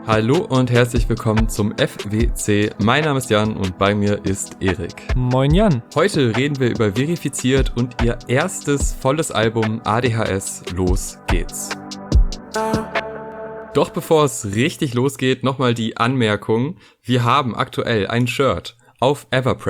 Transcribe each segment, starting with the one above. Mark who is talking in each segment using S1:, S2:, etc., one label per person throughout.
S1: Hallo und herzlich willkommen zum FWC. Mein Name ist Jan und bei mir ist Erik.
S2: Moin Jan.
S1: Heute reden wir über Verifiziert und ihr erstes volles Album ADHS. Los geht's. Doch bevor es richtig losgeht, nochmal die Anmerkung. Wir haben aktuell ein Shirt auf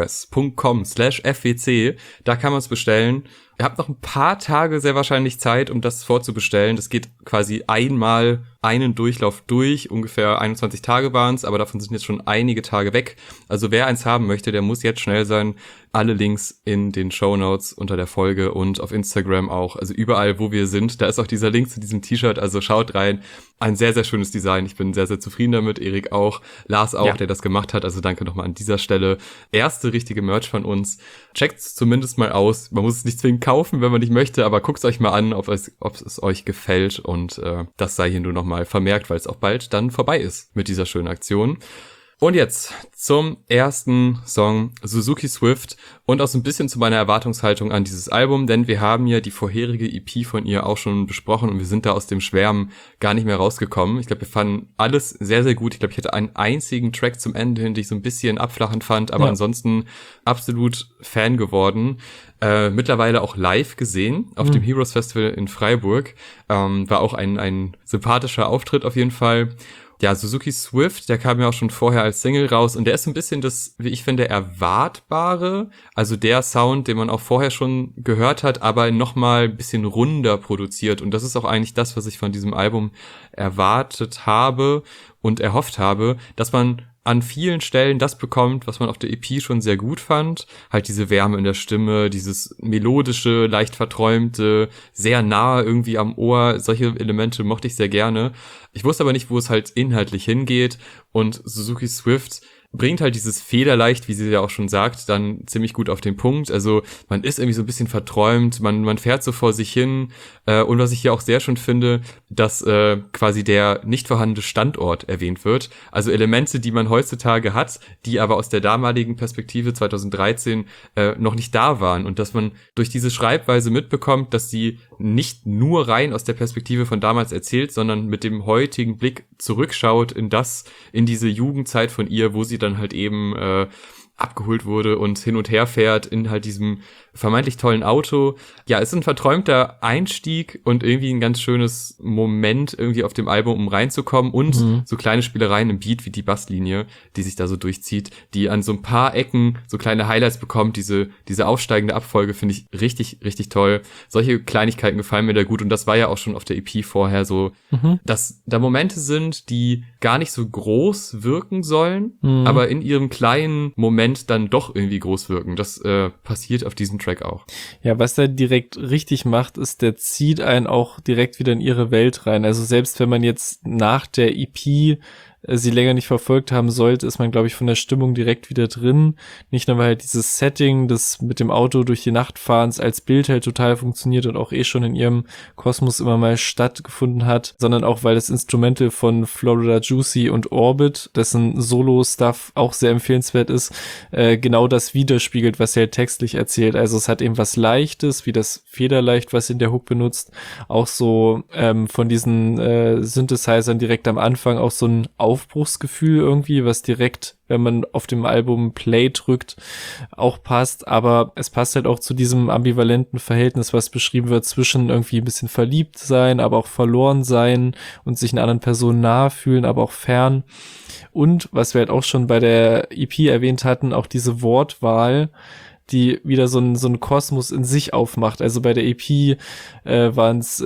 S1: everpress.com/fwc. Da kann man es bestellen. Ihr habt noch ein paar Tage sehr wahrscheinlich Zeit, um das vorzubestellen. Das geht quasi einmal einen Durchlauf durch. Ungefähr 21 Tage waren es, aber davon sind jetzt schon einige Tage weg. Also wer eins haben möchte, der muss jetzt schnell sein. Alle Links in den Shownotes unter der Folge und auf Instagram auch. Also überall, wo wir sind. Da ist auch dieser Link zu diesem T-Shirt. Also schaut rein. Ein sehr, sehr schönes Design. Ich bin sehr, sehr zufrieden damit. Erik auch. Lars auch, der das gemacht hat. Also danke nochmal an dieser Stelle. Erste richtige Merch von uns. Checkt's zumindest mal aus. Man muss es nicht zwingend kaufen, wenn man nicht möchte, aber guckt's euch mal an, ob es euch gefällt. Und das sei hier nur nochmal vermerkt, weil es auch bald dann vorbei ist mit dieser schönen Aktion. Und jetzt zum ersten Song, Suzuki Swift, und auch so ein bisschen zu meiner Erwartungshaltung an dieses Album, denn wir haben ja die vorherige EP von ihr auch schon besprochen und wir sind da aus dem Schwärmen gar nicht mehr rausgekommen. Ich glaube, wir fanden alles sehr, sehr gut. Ich glaube, ich hatte einen einzigen Track zum Ende hin, den ich so ein bisschen abflachend fand, aber ansonsten absolut Fan geworden. Mittlerweile auch live gesehen auf dem Heroes Festival in Freiburg. War auch ein sympathischer Auftritt auf jeden Fall. Ja, Suzuki Swift, der kam ja auch schon vorher als Single raus und der ist so ein bisschen das, wie ich finde, Erwartbare, also der Sound, den man auch vorher schon gehört hat, aber nochmal ein bisschen runder produziert und das ist auch eigentlich das, was ich von diesem Album erwartet habe und erhofft habe, dass man an vielen Stellen das bekommt, was man auf der EP schon sehr gut fand. Halt diese Wärme in der Stimme, dieses melodische, leicht verträumte, sehr nahe irgendwie am Ohr. Solche Elemente mochte ich sehr gerne. Ich wusste aber nicht, wo es halt inhaltlich hingeht. Und Suzuki Swift bringt halt dieses Federleicht, wie sie ja auch schon sagt, dann ziemlich gut auf den Punkt. Also man ist irgendwie so ein bisschen verträumt, man fährt so vor sich hin. Und was ich hier auch sehr schön finde, dass quasi der nicht vorhandene Standort erwähnt wird. Also Elemente, die man heutzutage hat, die aber aus der damaligen Perspektive 2013 noch nicht da waren. Und dass man durch diese Schreibweise mitbekommt, dass sie nicht nur rein aus der Perspektive von damals erzählt, sondern mit dem heutigen Blick zurückschaut in diese Jugendzeit von ihr, wo sie dann halt eben abgeholt wurde und hin und her fährt in halt diesem vermeintlich tollen Auto. Ja, ist ein verträumter Einstieg und irgendwie ein ganz schönes Moment irgendwie auf dem Album, um reinzukommen und so kleine Spielereien im Beat wie die Basslinie, die sich da so durchzieht, die an so ein paar Ecken so kleine Highlights bekommt. Diese aufsteigende Abfolge finde ich richtig, richtig toll. Solche Kleinigkeiten gefallen mir da gut und das war ja auch schon auf der EP vorher so, dass da Momente sind, die gar nicht so groß wirken sollen, aber in ihrem kleinen Moment dann doch irgendwie groß wirken. Das passiert auf diesem Track auch.
S2: Ja, was er direkt richtig macht, ist, der zieht einen auch direkt wieder in ihre Welt rein. Also selbst wenn man jetzt nach der EP sie länger nicht verfolgt haben sollte, ist man, glaube ich, von der Stimmung direkt wieder drin. Nicht nur, weil halt dieses Setting des mit dem Auto durch die Nacht fahrens als Bild halt total funktioniert und auch schon in ihrem Kosmos immer mal stattgefunden hat, sondern auch, weil das Instrumental von Florida Juicy und Orbit, dessen Solo-Stuff auch sehr empfehlenswert ist, genau das widerspiegelt, was er halt textlich erzählt. Also es hat eben was Leichtes, wie das Federleicht, was in der Hook benutzt, auch so von diesen Synthesizern direkt am Anfang auch so ein Aufbruchsgefühl irgendwie, was direkt, wenn man auf dem Album Play drückt, auch passt, aber es passt halt auch zu diesem ambivalenten Verhältnis, was beschrieben wird zwischen irgendwie ein bisschen verliebt sein, aber auch verloren sein und sich einer anderen Person nahe fühlen, aber auch fern. Und was wir halt auch schon bei der EP erwähnt hatten, auch diese Wortwahl, die wieder so ein Kosmos in sich aufmacht. Also bei der EP waren es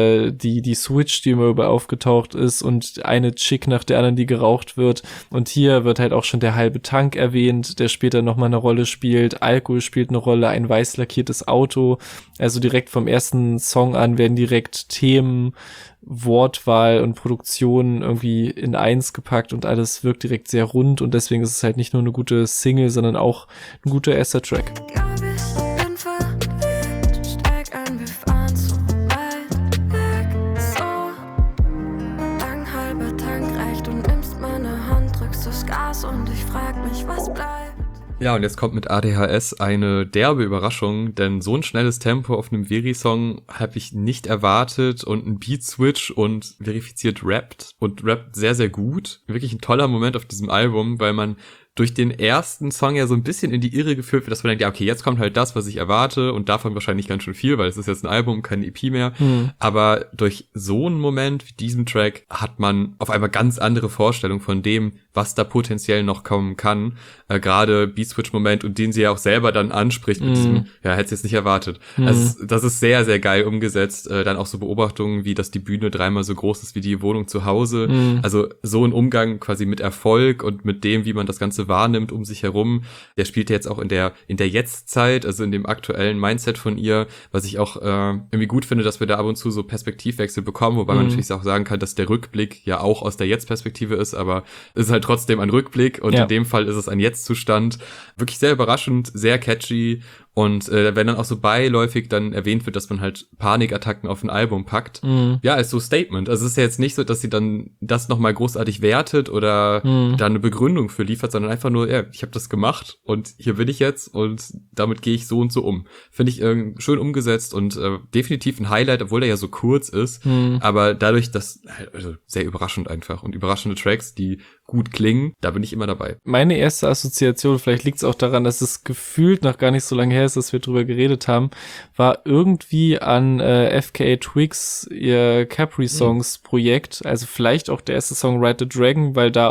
S2: die Switch, die immer über aufgetaucht ist und eine Chick nach der anderen, die geraucht wird. Und hier wird halt auch schon der halbe Tank erwähnt, der später nochmal eine Rolle spielt. Alkohol spielt eine Rolle, ein weiß lackiertes Auto. Also direkt vom ersten Song an werden direkt Themen, Wortwahl und Produktion irgendwie in eins gepackt und alles wirkt direkt sehr rund und deswegen ist es halt nicht nur eine gute Single, sondern auch ein guter erster Track.
S3: Und ich frag mich, was bleibt.
S1: Ja, und jetzt kommt mit ADHS eine derbe Überraschung, denn so ein schnelles Tempo auf einem Veri-Song habe ich nicht erwartet und ein Beat-Switch und verifiziert rappt sehr, sehr gut. Wirklich ein toller Moment auf diesem Album, weil man durch den ersten Song ja so ein bisschen in die Irre geführt wird, dass man denkt, ja, okay, jetzt kommt halt das, was ich erwarte und davon wahrscheinlich ganz schön viel, weil es ist jetzt ein Album, keine EP mehr. Aber durch so einen Moment wie diesem Track hat man auf einmal ganz andere Vorstellungen von dem, was da potenziell noch kommen kann. Gerade Beat-Switch-Moment und den sie ja auch selber dann anspricht mit diesem, ja, hätte es jetzt nicht erwartet. Also das ist sehr, sehr geil umgesetzt. Dann auch so Beobachtungen wie, dass die Bühne 3-mal so groß ist wie die Wohnung zu Hause. Also so ein Umgang quasi mit Erfolg und mit dem, wie man das Ganze wahrnimmt um sich herum. Der spielt jetzt auch in der Jetztzeit, also in dem aktuellen Mindset von ihr, was ich auch irgendwie gut finde, dass wir da ab und zu so Perspektivwechsel bekommen, wobei man natürlich auch sagen kann, dass der Rückblick ja auch aus der Jetzt-Perspektive ist, aber es ist halt trotzdem ein Rückblick und in dem Fall ist es ein Jetzt-Zustand. Wirklich sehr überraschend, sehr catchy. Und wenn dann auch so beiläufig dann erwähnt wird, dass man halt Panikattacken auf ein Album packt, ja, ist so Statement. Also es ist ja jetzt nicht so, dass sie dann das nochmal großartig wertet oder da eine Begründung für liefert, sondern einfach nur, ja, ich habe das gemacht und hier bin ich jetzt und damit gehe ich so und so um. Finde ich schön umgesetzt und definitiv ein Highlight, obwohl der ja so kurz ist, aber dadurch, dass, also sehr überraschend einfach und überraschende Tracks, die gut klingen, da bin ich immer dabei.
S2: Meine erste Assoziation, vielleicht liegt es auch daran, dass es gefühlt noch gar nicht so lange her ist, dass wir drüber geredet haben, war irgendwie an FKA Twigs, ihr Capri-Songs-Projekt, also vielleicht auch der erste Song Ride the Dragon, weil der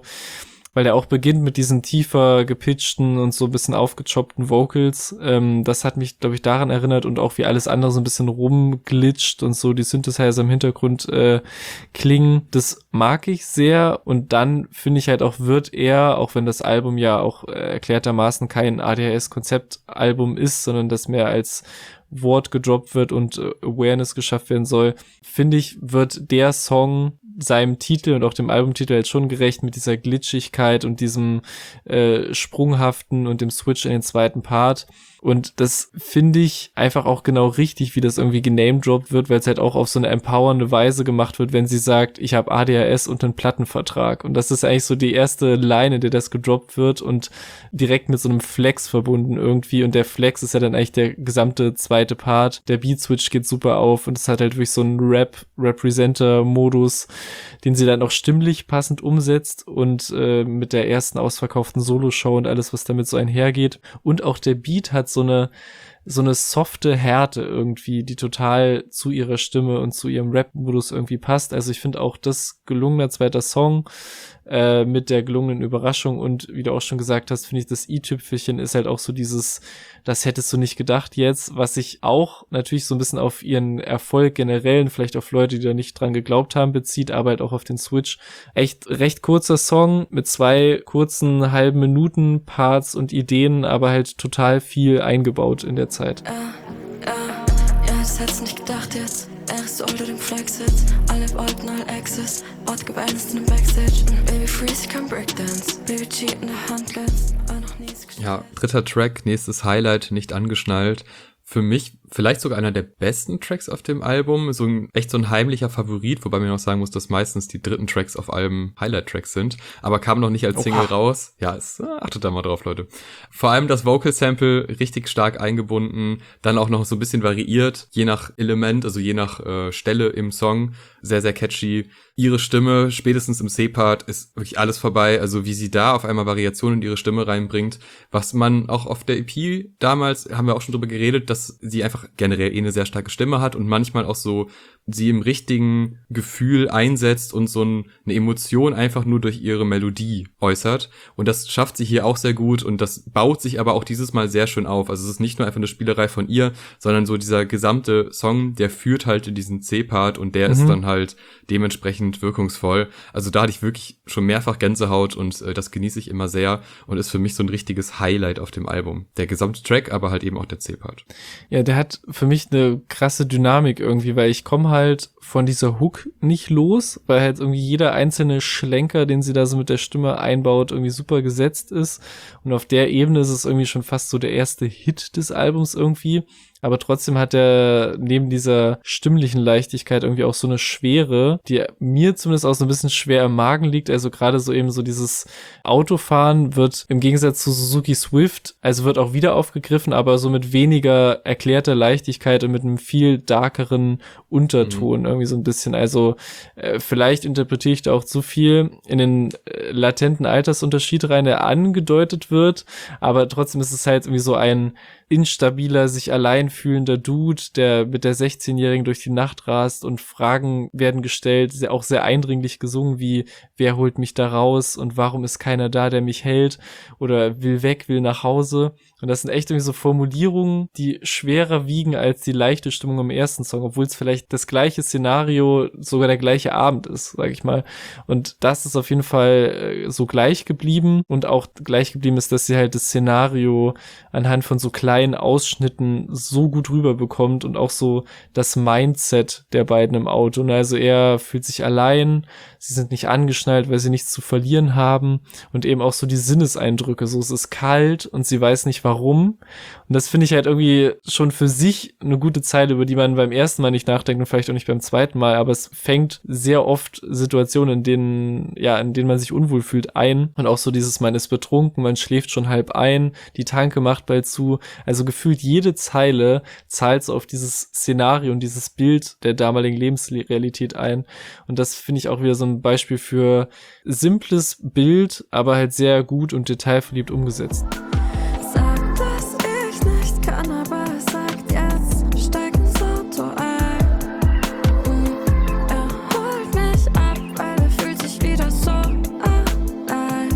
S2: auch beginnt mit diesen tiefer gepitchten und so ein bisschen aufgechoppten Vocals. Das hat mich, glaube ich, daran erinnert und auch wie alles andere so ein bisschen rumglitscht und so die Synthesizer im Hintergrund klingen. Das mag ich sehr und dann finde ich halt auch, wird er, auch wenn das Album ja auch erklärtermaßen kein ADHS-Konzeptalbum ist, sondern das mehr als Wort gedroppt wird und Awareness geschafft werden soll, finde ich, wird der Song seinem Titel und auch dem Albumtitel halt schon gerecht mit dieser Glitschigkeit und diesem Sprunghaften und dem Switch in den zweiten Part. Und das finde ich einfach auch genau richtig, wie das irgendwie genamedroppt wird, weil es halt auch auf so eine empowernde Weise gemacht wird, wenn sie sagt, ich habe ADHS und einen Plattenvertrag. Und das ist eigentlich so die erste Line, in der das gedroppt wird und direkt mit so einem Flex verbunden irgendwie. Und der Flex ist ja dann eigentlich der gesamte zweite Part. Der Beat-Switch geht super auf und es hat halt wirklich so einen Representer-Modus, den sie dann auch stimmlich passend umsetzt und mit der ersten ausverkauften Solo-Show und alles, was damit so einhergeht. Und auch der Beat hat so eine softe Härte irgendwie, die total zu ihrer Stimme und zu ihrem Rap-Modus irgendwie passt. Also ich finde auch das gelungener zweiter Song mit der gelungenen Überraschung und wie du auch schon gesagt hast, finde ich, das i-Tüpfelchen ist halt auch so dieses, das hättest du nicht gedacht jetzt, was sich auch natürlich so ein bisschen auf ihren Erfolg generell, vielleicht auf Leute, die da nicht dran geglaubt haben, bezieht, aber halt auch auf den Switch. Echt recht kurzer Song mit 2 kurzen halben Minuten Parts und Ideen, aber halt total viel eingebaut in der Zeit.
S3: Das hättest du nicht gedacht jetzt. Er ist so unter dem Flex jetzt. Alle wollten all Access. Ort gebannt in dem Backstage. Baby Freeze kann Breakdance. Baby Cheat in der Hand letzt. Noch nie
S1: ja, dritter Track, nächstes Highlight, nicht angeschnallt. Für mich vielleicht sogar einer der besten Tracks auf dem Album, echt so ein heimlicher Favorit, wobei man noch sagen muss, dass meistens die dritten Tracks auf Alben Highlight-Tracks sind, aber kam noch nicht als Single raus. Ja, achtet da mal drauf, Leute. Vor allem das Vocal-Sample richtig stark eingebunden, dann auch noch so ein bisschen variiert, je nach Element, also je nach Stelle im Song, sehr, sehr catchy. Ihre Stimme, spätestens im C-Part, ist wirklich alles vorbei, also wie sie da auf einmal Variationen in ihre Stimme reinbringt, was man auch auf der EP damals, haben wir auch schon drüber geredet, dass sie einfach generell eine sehr starke Stimme hat und manchmal auch so sie im richtigen Gefühl einsetzt und so eine Emotion einfach nur durch ihre Melodie äußert. Und das schafft sie hier auch sehr gut und das baut sich aber auch dieses Mal sehr schön auf. Also es ist nicht nur einfach eine Spielerei von ihr, sondern so dieser gesamte Song, der führt halt in diesen C-Part und der ist dann halt dementsprechend wirkungsvoll. Also da hatte ich wirklich schon mehrfach Gänsehaut und das genieße ich immer sehr und ist für mich so ein richtiges Highlight auf dem Album. Der gesamte Track, aber halt eben auch der C-Part.
S2: Ja, der hat für mich eine krasse Dynamik irgendwie, weil ich komme halt von dieser Hook nicht los, weil halt irgendwie jeder einzelne Schlenker, den sie da so mit der Stimme einbaut, irgendwie super gesetzt ist und auf der Ebene ist es irgendwie schon fast so der erste Hit des Albums irgendwie aber trotzdem hat er neben dieser stimmlichen Leichtigkeit irgendwie auch so eine Schwere, die mir zumindest auch so ein bisschen schwer im Magen liegt. Also gerade so eben so dieses Autofahren wird im Gegensatz zu Suzuki Swift, also wird auch wieder aufgegriffen, aber so mit weniger erklärter Leichtigkeit und mit einem viel darkeren Unterton irgendwie so ein bisschen. Also vielleicht interpretiere ich da auch zu viel in den latenten Altersunterschied rein, der angedeutet wird, aber trotzdem ist es halt irgendwie so ein instabiler, sich allein fühlender Dude, der mit der 16-Jährigen durch die Nacht rast und Fragen werden gestellt, auch sehr eindringlich gesungen, wie wer holt mich da raus und warum ist keiner da, der mich hält oder will weg, will nach Hause. Und das sind echt irgendwie so Formulierungen, die schwerer wiegen als die leichte Stimmung im ersten Song, obwohl es vielleicht das gleiche Szenario, sogar der gleiche Abend ist, sag ich mal. Und das ist auf jeden Fall so gleich geblieben und auch gleich geblieben ist, dass sie halt das Szenario anhand von so kleinen Ausschnitten so gut rüberbekommt und auch so das Mindset der beiden im Auto. Und also er fühlt sich allein, sie sind nicht angeschnallt, weil sie nichts zu verlieren haben und eben auch so die Sinneseindrücke. So, es ist kalt und sie weiß nicht warum. Und das finde ich halt irgendwie schon für sich eine gute Zeile, über die man beim ersten Mal nicht nachdenkt und vielleicht auch nicht beim zweiten Mal, aber es fängt sehr oft Situationen, in denen man sich unwohl fühlt, ein. Und auch so dieses, man ist betrunken, man schläft schon halb ein, die Tanke macht bald zu. Also gefühlt jede Zeile zahlt so auf dieses Szenario und dieses Bild der damaligen Lebensrealität ein. Und das finde ich auch wieder so ein Beispiel für simples Bild, aber halt sehr gut und detailverliebt umgesetzt.
S3: Sag, dass ich nicht kann, aber es sagt jetzt, steig ins Auto ein. Er holt mich ab, weil er fühlt sich wieder so allein.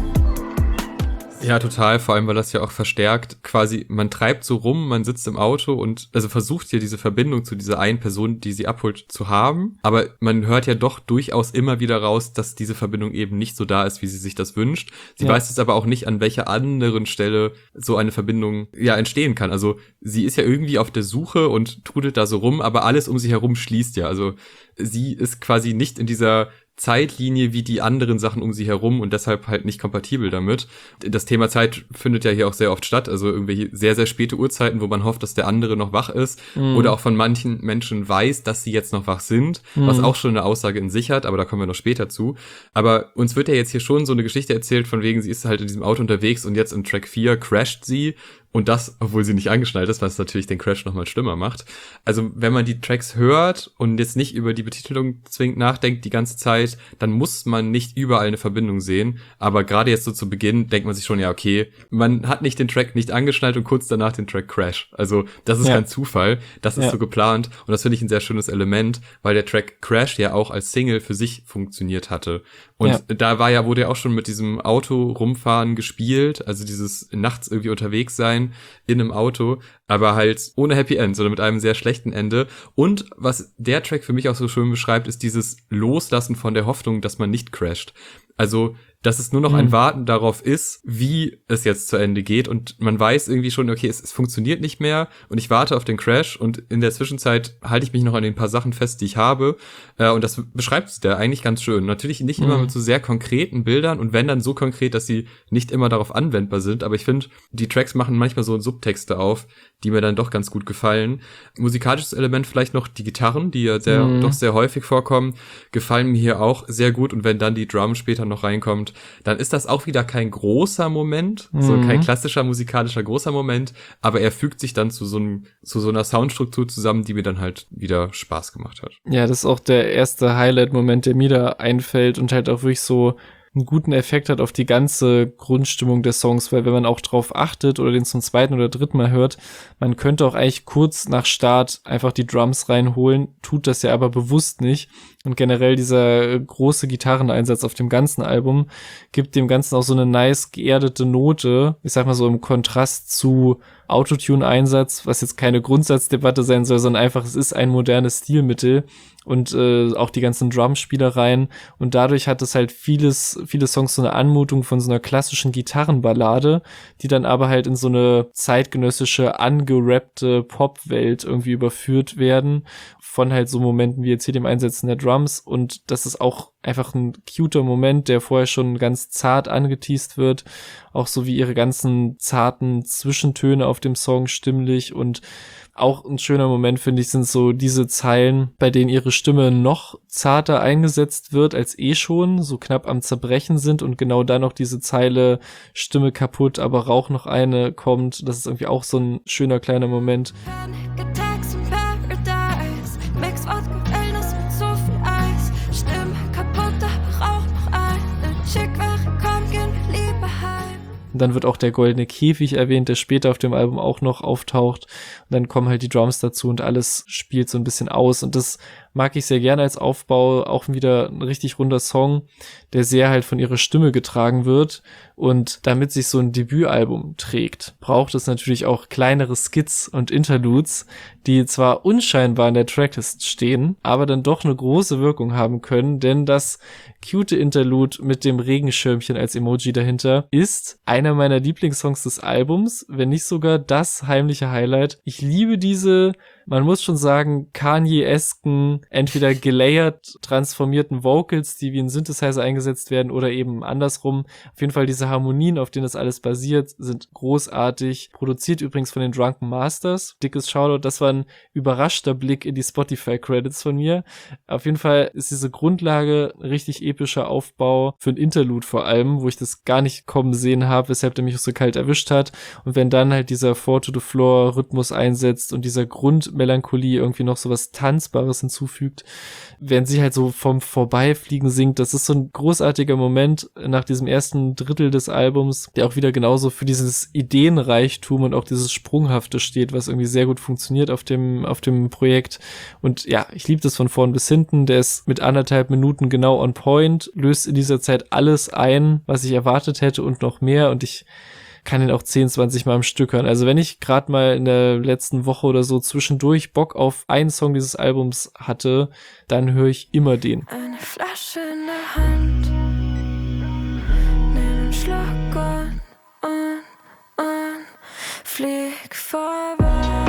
S1: Ja, total, vor allem, weil das ja auch verstärkt, quasi, man treibt so rum, man sitzt im Auto und also versucht hier diese Verbindung zu dieser einen Person, die sie abholt, zu haben, aber man hört ja doch durchaus immer wieder raus, dass diese Verbindung eben nicht so da ist, wie sie sich das wünscht. Sie weiß jetzt aber auch nicht, an welcher anderen Stelle so eine Verbindung ja entstehen kann. Also sie ist ja irgendwie auf der Suche und trudelt da so rum, aber alles um sie herum schließt ja. Also sie ist quasi nicht in dieser Zeitlinie wie die anderen Sachen um sie herum und deshalb halt nicht kompatibel damit. Das Thema Zeit findet ja hier auch sehr oft statt, also irgendwelche sehr, sehr späte Uhrzeiten, wo man hofft, dass der andere noch wach ist oder auch von manchen Menschen weiß, dass sie jetzt noch wach sind, was auch schon eine Aussage in sich hat, aber da kommen wir noch später zu. Aber uns wird ja jetzt hier schon so eine Geschichte erzählt, von wegen, sie ist halt in diesem Auto unterwegs und jetzt im Track 4 crasht sie. Und das, obwohl sie nicht angeschnallt ist, was natürlich den Crash nochmal schlimmer macht. Also wenn man die Tracks hört und jetzt nicht über die Betitelung zwingend nachdenkt die ganze Zeit, dann muss man nicht überall eine Verbindung sehen. Aber gerade jetzt so zu Beginn denkt man sich schon, ja okay, man hat nicht den Track nicht angeschnallt und kurz danach den Track Crash. Also das ist kein Zufall, das ist so geplant. Und das finde ich ein sehr schönes Element, weil der Track Crash ja auch als Single für sich funktioniert hatte. Und da wurde ja auch schon mit diesem Auto rumfahren gespielt, also dieses nachts irgendwie unterwegs sein in einem Auto, aber halt ohne Happy End, sondern mit einem sehr schlechten Ende. Und was der Track für mich auch so schön beschreibt, ist dieses Loslassen von der Hoffnung, dass man nicht crasht. Also, dass es nur noch ein Warten darauf ist, wie es jetzt zu Ende geht und man weiß irgendwie schon, okay, es funktioniert nicht mehr und ich warte auf den Crash und in der Zwischenzeit halte ich mich noch an den paar Sachen fest, die ich habe und das beschreibt sie da eigentlich ganz schön. Natürlich nicht immer mit so sehr konkreten Bildern und wenn dann so konkret, dass sie nicht immer darauf anwendbar sind, aber ich finde, die Tracks machen manchmal so Subtexte auf, die mir dann doch ganz gut gefallen. Musikalisches Element vielleicht noch die Gitarren, die ja doch sehr häufig vorkommen, gefallen mir hier auch sehr gut und wenn dann die Drum später noch reinkommt, dann ist das auch wieder kein großer Moment, so kein klassischer musikalischer großer Moment, aber er fügt sich dann zu so einer Soundstruktur zusammen, die mir dann halt wieder Spaß gemacht hat.
S2: Ja, das ist auch der erste Highlight-Moment, der mir da einfällt und halt auch wirklich so einen guten Effekt hat auf die ganze Grundstimmung des Songs, weil wenn man auch drauf achtet oder den zum zweiten oder dritten Mal hört, man könnte auch eigentlich kurz nach Start einfach die Drums reinholen, tut das ja aber bewusst nicht. Und generell dieser große Gitarreneinsatz auf dem ganzen Album gibt dem Ganzen auch so eine nice geerdete Note, ich sag mal so im Kontrast zu Autotune-Einsatz, was jetzt keine Grundsatzdebatte sein soll, sondern einfach, es ist ein modernes Stilmittel und auch die ganzen Drumspielereien und dadurch hat es halt viele Songs so eine Anmutung von so einer klassischen Gitarrenballade, die dann aber halt in so eine zeitgenössische, angerappte Popwelt irgendwie überführt werden von halt so Momenten wie jetzt hier dem Einsetzen der Drums Drums und das ist auch einfach ein cuter Moment, der vorher schon ganz zart angeteast wird, auch so wie ihre ganzen zarten Zwischentöne auf dem Song stimmlich und auch ein schöner Moment, finde ich, sind so diese Zeilen, bei denen ihre Stimme noch zarter eingesetzt wird als schon, so knapp am Zerbrechen sind und genau dann noch diese Zeile Stimme kaputt, aber Rauch noch eine kommt. Das ist irgendwie auch so ein schöner kleiner Moment. Und dann wird auch der goldene Käfig erwähnt, der später auf dem Album auch noch auftaucht. Und dann kommen halt die Drums dazu und alles spielt so ein bisschen aus. Und das mag ich sehr gerne als Aufbau. Auch wieder ein richtig runder Song, der sehr halt von ihrer Stimme getragen wird. Und damit sich so ein Debütalbum trägt, braucht es natürlich auch kleinere Skits und Interludes, die zwar unscheinbar in der Tracklist stehen, aber dann doch eine große Wirkung haben können, denn das cute Interlude mit dem Regenschirmchen als Emoji dahinter ist einer meiner Lieblingssongs des Albums, wenn nicht sogar das heimliche Highlight. Ich liebe diese, man muss schon sagen, Kanye-esken, entweder gelayert transformierten Vocals, die wie ein Synthesizer eingesetzt werden oder eben andersrum. Auf jeden Fall diese Harmonien, auf denen das alles basiert, sind großartig. Produziert übrigens von den Drunken Masters. Dickes Shoutout, das war ein überraschter Blick in die Spotify-Credits von mir. Auf jeden Fall ist diese Grundlage ein richtig epischer Aufbau für ein Interlude vor allem, wo ich das gar nicht kommen sehen habe, weshalb der mich so kalt erwischt hat. Und wenn dann halt dieser Four-to-the-Floor-Rhythmus einsetzt und dieser Grundmelancholie irgendwie noch so was Tanzbares hinzufügt, während sie halt so vom Vorbeifliegen singt, das ist so ein großartiger Moment nach diesem ersten Drittel des Albums, der auch wieder genauso für dieses Ideenreichtum und auch dieses Sprunghafte steht, was irgendwie sehr gut funktioniert auf dem Projekt. Und ja, ich liebe das von vorn bis hinten. Der ist mit 1,5 Minuten genau on point, löst in dieser Zeit alles ein, was ich erwartet hätte und noch mehr. Und ich kann ihn auch 10, 20 Mal am Stück hören. Also wenn ich gerade mal in der letzten Woche oder so zwischendurch Bock auf einen Song dieses Albums hatte, dann höre ich immer den.
S3: Eine Flasche in der Hand, nimm einen Schluck und flieg vorbei.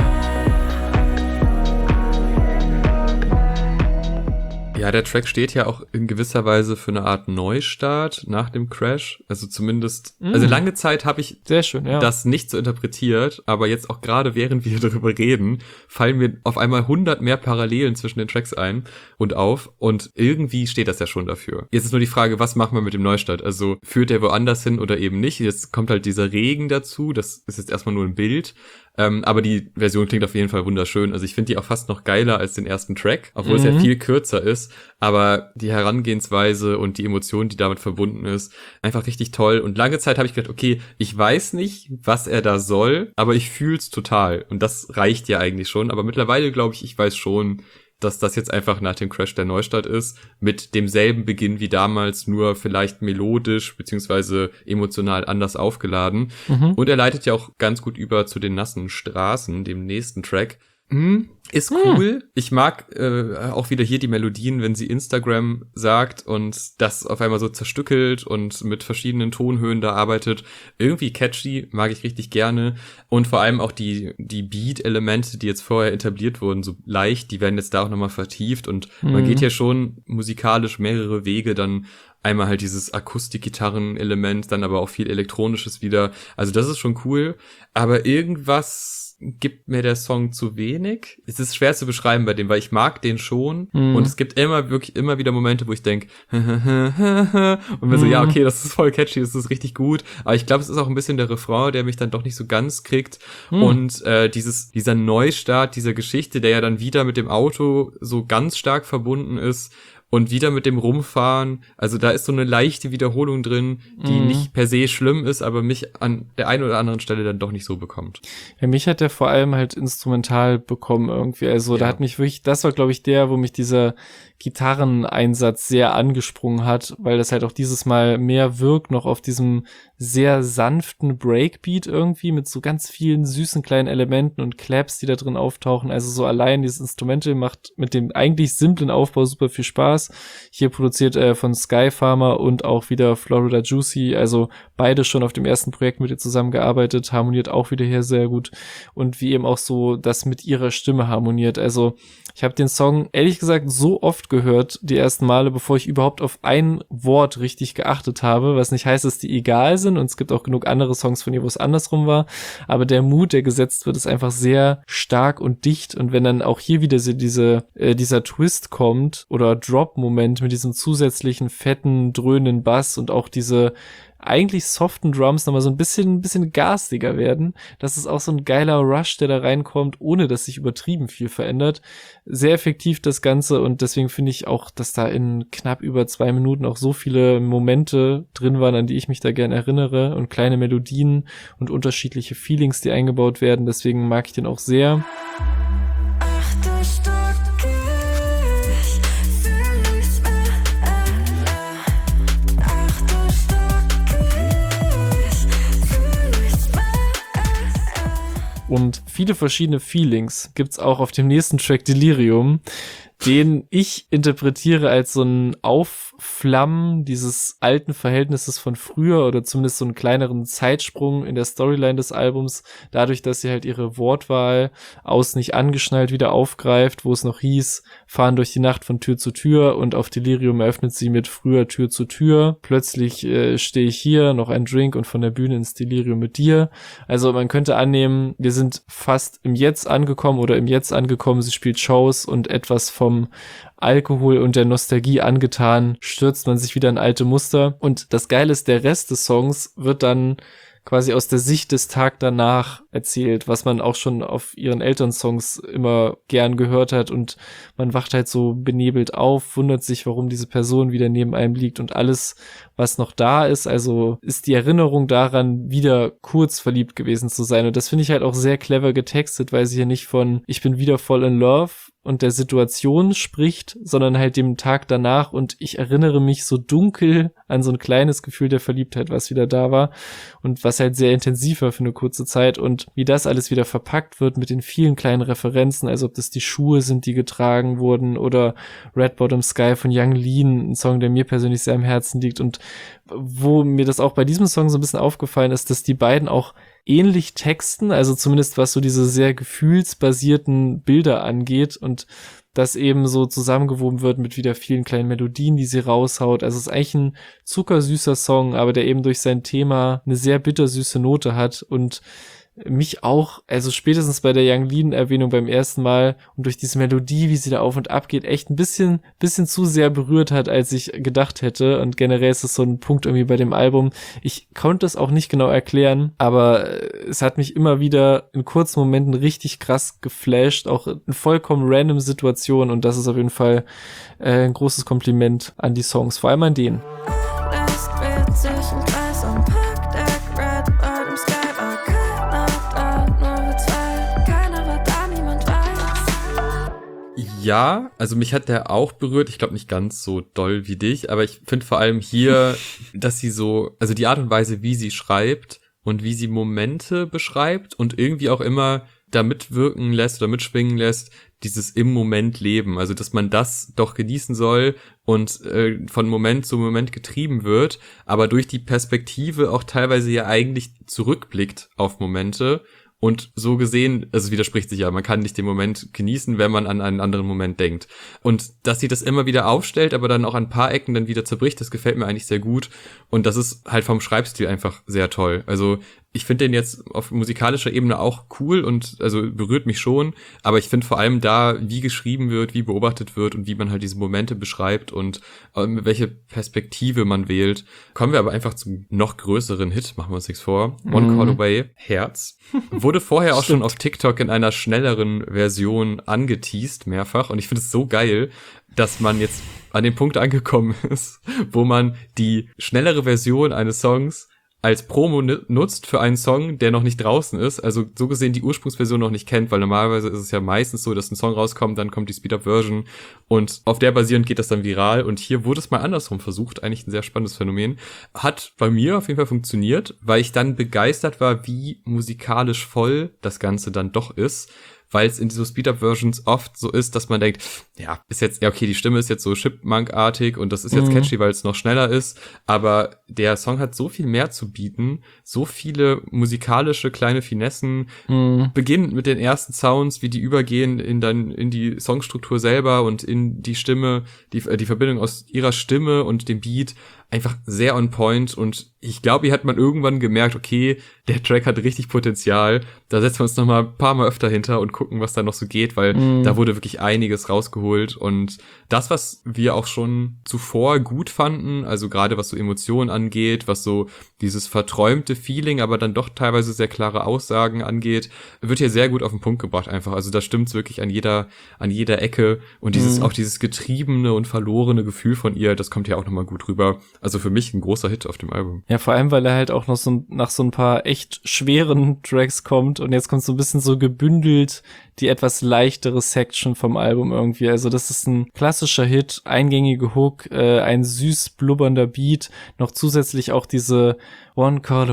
S1: Ja, der Track steht ja auch in gewisser Weise für eine Art Neustart nach dem Crash. Also zumindest, also lange Zeit habe ich
S2: sehr schön, ja,
S1: das nicht so interpretiert, aber jetzt auch gerade während wir darüber reden, fallen mir auf einmal 100 mehr Parallelen zwischen den Tracks ein und auf und irgendwie steht das ja schon dafür. Jetzt ist nur die Frage, was machen wir mit dem Neustart? Also führt der woanders hin oder eben nicht? Jetzt kommt halt dieser Regen dazu, das ist jetzt erstmal nur ein Bild. Aber die Version klingt auf jeden Fall wunderschön. Also ich finde die auch fast noch geiler als den ersten Track, obwohl es ja viel kürzer ist. Aber die Herangehensweise und die Emotion, die damit verbunden ist, einfach richtig toll. Und lange Zeit habe ich gedacht, okay, ich weiß nicht, was er da soll, aber ich fühl's total. Und das reicht ja eigentlich schon. Aber mittlerweile glaube ich weiß schon, dass das jetzt einfach nach dem Crash der Neustart ist, mit demselben Beginn wie damals, nur vielleicht melodisch beziehungsweise emotional anders aufgeladen. Und er leitet ja auch ganz gut über zu den nassen Straßen, dem nächsten Track. Ist cool. Ich mag auch wieder hier die Melodien, wenn sie Instagram sagt und das auf einmal so zerstückelt und mit verschiedenen Tonhöhen da arbeitet. Irgendwie catchy, mag ich richtig gerne. Und vor allem auch die Beat-Elemente, die jetzt vorher etabliert wurden, so leicht, die werden jetzt da auch nochmal vertieft und man geht hier schon musikalisch mehrere Wege, dann einmal halt dieses Akustik-Gitarren-Element, dann aber auch viel Elektronisches wieder. Also das ist schon cool, aber irgendwas gibt mir der Song zu wenig. Es ist schwer zu beschreiben bei dem, weil ich mag den schon und es gibt immer wieder Momente, wo ich denke und mir so, ja, okay, das ist voll catchy, das ist richtig gut, aber ich glaube, es ist auch ein bisschen der Refrain, der mich dann doch nicht so ganz kriegt und dieser Neustart dieser Geschichte, der ja dann wieder mit dem Auto so ganz stark verbunden ist, und wieder mit dem Rumfahren, also da ist so eine leichte Wiederholung drin, die nicht per se schlimm ist, aber mich an der einen oder anderen Stelle dann doch nicht so bekommt.
S2: Ja, mich hat der vor allem halt instrumental bekommen irgendwie, also da hat mich wirklich, das war glaube ich der, wo mich dieser Gitarreneinsatz sehr angesprungen hat, weil das halt auch dieses Mal mehr wirkt, noch auf diesem sehr sanften Breakbeat irgendwie, mit so ganz vielen süßen kleinen Elementen und Claps, die da drin auftauchen, also so allein dieses Instrumental macht mit dem eigentlich simplen Aufbau super viel Spaß. Stars. Hier produziert er von Sky Farmer und auch wieder Florida Juicy, also beide schon auf dem ersten Projekt mit ihr zusammengearbeitet, harmoniert auch wieder hier sehr gut und wie eben auch so das mit ihrer Stimme harmoniert. Also ich habe den Song ehrlich gesagt so oft gehört, die ersten Male, bevor ich überhaupt auf ein Wort richtig geachtet habe, was nicht heißt, dass die egal sind und es gibt auch genug andere Songs von ihr, wo es andersrum war, aber der Mut, der gesetzt wird, ist einfach sehr stark und dicht und wenn dann auch hier wieder dieser Twist kommt oder Drop-Moment mit diesem zusätzlichen fetten, dröhnenden Bass und auch diese eigentlich soften Drums nochmal so ein bisschen garstiger werden. Das ist auch so ein geiler Rush, der da reinkommt, ohne dass sich übertrieben viel verändert. Sehr effektiv das Ganze und deswegen finde ich auch, dass da in knapp über 2 Minuten auch so viele Momente drin waren, an die ich mich da gern erinnere und kleine Melodien und unterschiedliche Feelings, die eingebaut werden. Deswegen mag ich den auch sehr. Und viele verschiedene Feelings gibt's auch auf dem nächsten Track Delirium, den ich interpretiere als so ein Aufflammen dieses alten Verhältnisses von früher oder zumindest so einen kleineren Zeitsprung in der Storyline des Albums, dadurch, dass sie halt ihre Wortwahl aus nicht angeschnallt wieder aufgreift, wo es noch hieß, fahren durch die Nacht von Tür zu Tür und auf Delirium eröffnet sie mit früher Tür zu Tür. Plötzlich stehe ich hier, noch ein Drink und von der Bühne ins Delirium mit dir. Also man könnte annehmen, wir sind fast im Jetzt angekommen, sie spielt Shows und etwas vom Alkohol und der Nostalgie angetan, stürzt man sich wieder in alte Muster. Und das Geile ist, der Rest des Songs wird dann quasi aus der Sicht des Tag danach erzählt, was man auch schon auf ihren Elternsongs immer gern gehört hat und man wacht halt so benebelt auf, wundert sich, warum diese Person wieder neben einem liegt und alles, was noch da ist, also ist die Erinnerung daran, wieder kurz verliebt gewesen zu sein und das finde ich halt auch sehr clever getextet, weil sie hier nicht von ich bin wieder voll in love und der Situation spricht, sondern halt dem Tag danach und ich erinnere mich so dunkel an so ein kleines Gefühl der Verliebtheit, was wieder da war und was halt sehr intensiv war für eine kurze Zeit und wie das alles wieder verpackt wird mit den vielen kleinen Referenzen, also ob das die Schuhe sind, die getragen wurden oder Red Bottom Sky von Yung Lean, ein Song, der mir persönlich sehr am Herzen liegt und wo mir das auch bei diesem Song so ein bisschen aufgefallen ist, dass die beiden auch ähnlich texten, also zumindest was so diese sehr gefühlsbasierten Bilder angeht und das eben so zusammengewoben wird mit wieder vielen kleinen Melodien, die sie raushaut. Also es ist eigentlich ein zuckersüßer Song, aber der eben durch sein Thema eine sehr bittersüße Note hat und mich auch, also spätestens bei der Yung Lean-Erwähnung beim ersten Mal und durch diese Melodie, wie sie da auf und ab geht, echt ein bisschen zu sehr berührt hat, als ich gedacht hätte. Und generell ist es so ein Punkt irgendwie bei dem Album. Ich konnte es auch nicht genau erklären, aber es hat mich immer wieder in kurzen Momenten richtig krass geflasht, auch in vollkommen random Situationen. Und das ist auf jeden Fall ein großes Kompliment an die Songs, vor allem an den.
S1: Ja, also mich hat der auch berührt. Ich glaube nicht ganz so doll wie dich, aber ich finde vor allem hier, dass sie so, also die Art und Weise, wie sie schreibt und wie sie Momente beschreibt und irgendwie auch immer da mitwirken lässt oder mitschwingen lässt, dieses im Moment leben. Also, dass man das doch genießen soll und von Moment zu Moment getrieben wird, aber durch die Perspektive auch teilweise ja eigentlich zurückblickt auf Momente. Und so gesehen, also es widerspricht sich ja, man kann nicht den Moment genießen, wenn man an einen anderen Moment denkt. Und dass sie das immer wieder aufstellt, aber dann auch an ein paar Ecken dann wieder zerbricht, das gefällt mir eigentlich sehr gut. Und das ist halt vom Schreibstil einfach sehr toll. Also ich finde den jetzt auf musikalischer Ebene auch cool und also berührt mich schon, aber ich finde vor allem da, wie geschrieben wird, wie beobachtet wird und wie man halt diese Momente beschreibt und welche Perspektive man wählt. Kommen wir aber einfach zum noch größeren Hit, machen wir uns nichts vor. One Call Away, Herz. Wurde vorher auch schon auf TikTok in einer schnelleren Version angeteast, mehrfach, und ich finde es so geil, dass man jetzt an dem Punkt angekommen ist, wo man die schnellere Version eines Songs als Promo nutzt für einen Song, der noch nicht draußen ist, also so gesehen die Ursprungsversion noch nicht kennt, weil normalerweise ist es ja meistens so, dass ein Song rauskommt, dann kommt die Speed-Up-Version und auf der basierend geht das dann viral und hier wurde es mal andersrum versucht, eigentlich ein sehr spannendes Phänomen. Hat bei mir auf jeden Fall funktioniert, weil ich dann begeistert war, wie musikalisch voll das Ganze dann doch ist, weil es in so Speed-Up-Versions oft so ist, dass man denkt, ja, ist jetzt, ja okay, die Stimme ist jetzt so Chipmunk-artig und das ist jetzt catchy, weil es noch schneller ist, aber der Song hat so viel mehr zu bieten, so viele musikalische kleine Finessen, beginnend mit den ersten Sounds, wie die übergehen in die Songstruktur selber und in die Stimme, die Verbindung aus ihrer Stimme und dem Beat, einfach sehr on point und ich glaube, hier hat man irgendwann gemerkt, okay, der Track hat richtig Potenzial, da setzen wir uns noch mal ein paar Mal öfter hinter und gucken, was da noch so geht, weil da wurde wirklich einiges rausgeholt und das, was wir auch schon zuvor gut fanden, also gerade was so Emotionen angeht, was so dieses verträumte Feeling, aber dann doch teilweise sehr klare Aussagen angeht, wird hier sehr gut auf den Punkt gebracht einfach, also da stimmt's wirklich an jeder Ecke und auch dieses getriebene und verlorene Gefühl von ihr, das kommt hier auch noch mal gut rüber. Also für mich ein großer Hit auf dem Album.
S2: Ja, vor allem, weil er halt auch noch nach so ein paar echt schweren Tracks kommt und jetzt kommt so ein bisschen so gebündelt die etwas leichtere Section vom Album irgendwie. Also das ist ein klassischer Hit, eingängige Hook, ein süß blubbernder Beat, noch zusätzlich auch diese One Call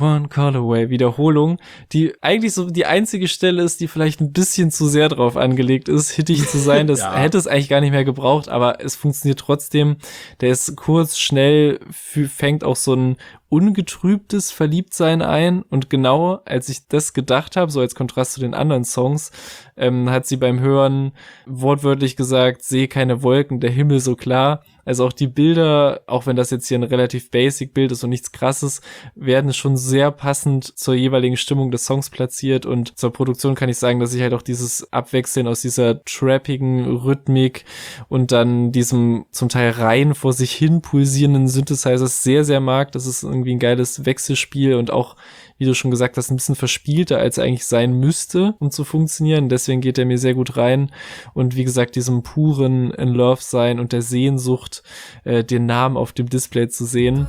S2: Away Wiederholung, die eigentlich so die einzige Stelle ist, die vielleicht ein bisschen zu sehr drauf angelegt ist, hittig zu sein. Das hätte es eigentlich gar nicht mehr gebraucht, aber es funktioniert trotzdem. Der ist kurz, schnell, fängt auch so ein ungetrübtes Verliebtsein ein und genau als ich das gedacht habe, so als Kontrast zu den anderen Songs, hat sie beim Hören wortwörtlich gesagt, sehe keine Wolken, der Himmel so klar. Also auch die Bilder, auch wenn das jetzt hier ein relativ basic Bild ist und nichts Krasses, werden schon sehr passend zur jeweiligen Stimmung des Songs platziert und zur Produktion kann ich sagen, dass ich halt auch dieses Abwechseln aus dieser trappigen Rhythmik und dann diesem zum Teil rein vor sich hin pulsierenden Synthesizer sehr, sehr mag. Das ist irgendwie ein geiles Wechselspiel und auch, wie du schon gesagt hast, ein bisschen verspielter, als er eigentlich sein müsste, um zu funktionieren. Deswegen geht er mir sehr gut rein. Und wie gesagt, diesem puren In Love sein und der Sehnsucht, den Namen auf dem Display zu sehen.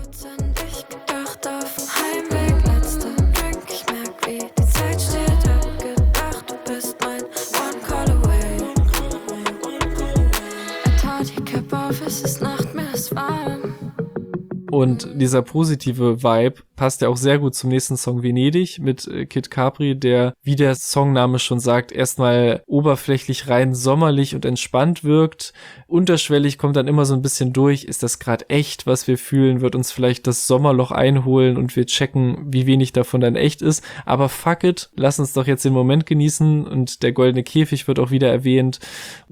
S2: Und dieser positive Vibe passt ja auch sehr gut zum nächsten Song Venedig mit Kid Capri, der, wie der Songname schon sagt, erstmal oberflächlich rein sommerlich und entspannt wirkt. Unterschwellig kommt dann immer so ein bisschen durch, ist das gerade echt, was wir fühlen, wird uns vielleicht das Sommerloch einholen und wir checken, wie wenig davon dann echt ist. Aber fuck it, lass uns doch jetzt den Moment genießen und der goldene Käfig wird auch wieder erwähnt,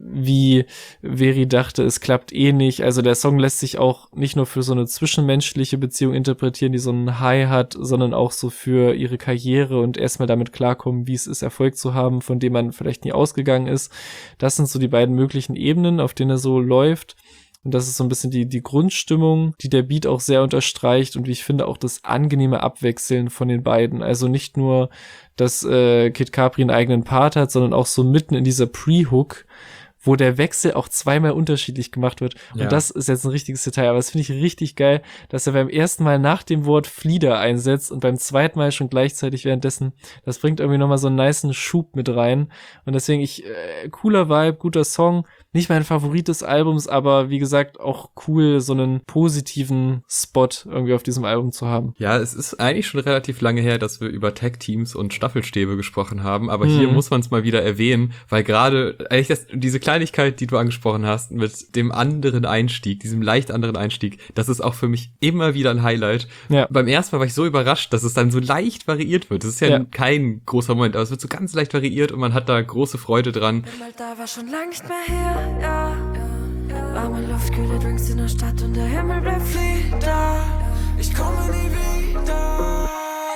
S2: wie Veri dachte, es klappt eh nicht. Also der Song lässt sich auch nicht nur für so eine zwischenmenschliche Beziehung interpretieren, die so einen High hat, sondern auch so für ihre Karriere und erstmal damit klarkommen, wie es ist, Erfolg zu haben, von dem man vielleicht nie ausgegangen ist. Das sind so die beiden möglichen Ebenen, auf denen er so läuft. Und das ist so ein bisschen die Grundstimmung, die der Beat auch sehr unterstreicht und wie ich finde auch das angenehme Abwechseln von den beiden. Also nicht nur, dass Kid Capri einen eigenen Part hat, sondern auch so mitten in dieser Pre-Hook, wo der Wechsel auch zweimal unterschiedlich gemacht wird. Und
S1: ja,
S2: das ist jetzt ein richtiges Detail, aber das finde ich richtig geil, dass er beim ersten Mal nach dem Wort Flieder einsetzt und beim zweiten Mal schon gleichzeitig währenddessen. Das bringt irgendwie nochmal so einen nicen Schub mit rein. Und deswegen cooler Vibe, guter Song. Nicht mein Favorit des Albums, aber wie gesagt auch cool, so einen positiven Spot irgendwie auf diesem Album zu haben.
S1: Ja, es ist eigentlich schon relativ lange her, dass wir über Tag-Teams und Staffelstäbe gesprochen haben, aber hier muss man es mal wieder erwähnen, weil gerade eigentlich diese Kleinigkeit, die du angesprochen hast, mit dem anderen Einstieg, diesem leicht anderen Einstieg, das ist auch für mich immer wieder ein Highlight. Ja. Beim ersten Mal war ich so überrascht, dass es dann so leicht variiert wird. Das ist ja kein großer Moment, aber es wird so ganz leicht variiert und man hat da große Freude dran.
S3: Da war schon lang nicht mehr hier, ja. Warme Luft, kühle Drinks in der Stadt und der Himmel bleibt Flieder. Ich komme nie wieder,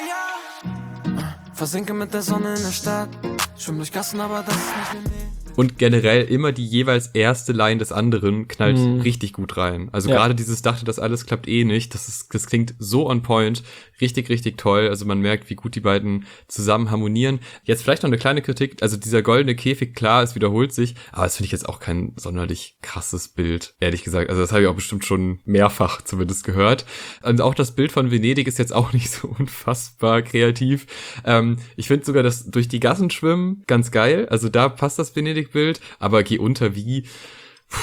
S3: ja. Versinke mit der Sonne in der Stadt, schwimm durch Gassen, aber das ist nicht mehr.
S1: Und generell immer die jeweils erste Line des anderen knallt richtig gut rein. Also gerade dieses dachte, das alles klappt eh nicht. Das klingt so on point. Richtig, richtig toll. Also man merkt, wie gut die beiden zusammen harmonieren. Jetzt vielleicht noch eine kleine Kritik. Also dieser goldene Käfig, klar, es wiederholt sich. Aber das finde ich jetzt auch kein sonderlich krasses Bild, ehrlich gesagt. Also das habe ich auch bestimmt schon mehrfach zumindest gehört. Und auch das Bild von Venedig ist jetzt auch nicht so unfassbar kreativ. Ich finde sogar das durch die Gassen schwimmen ganz geil. Also da passt das Venedig-Bild, aber geh unter wie,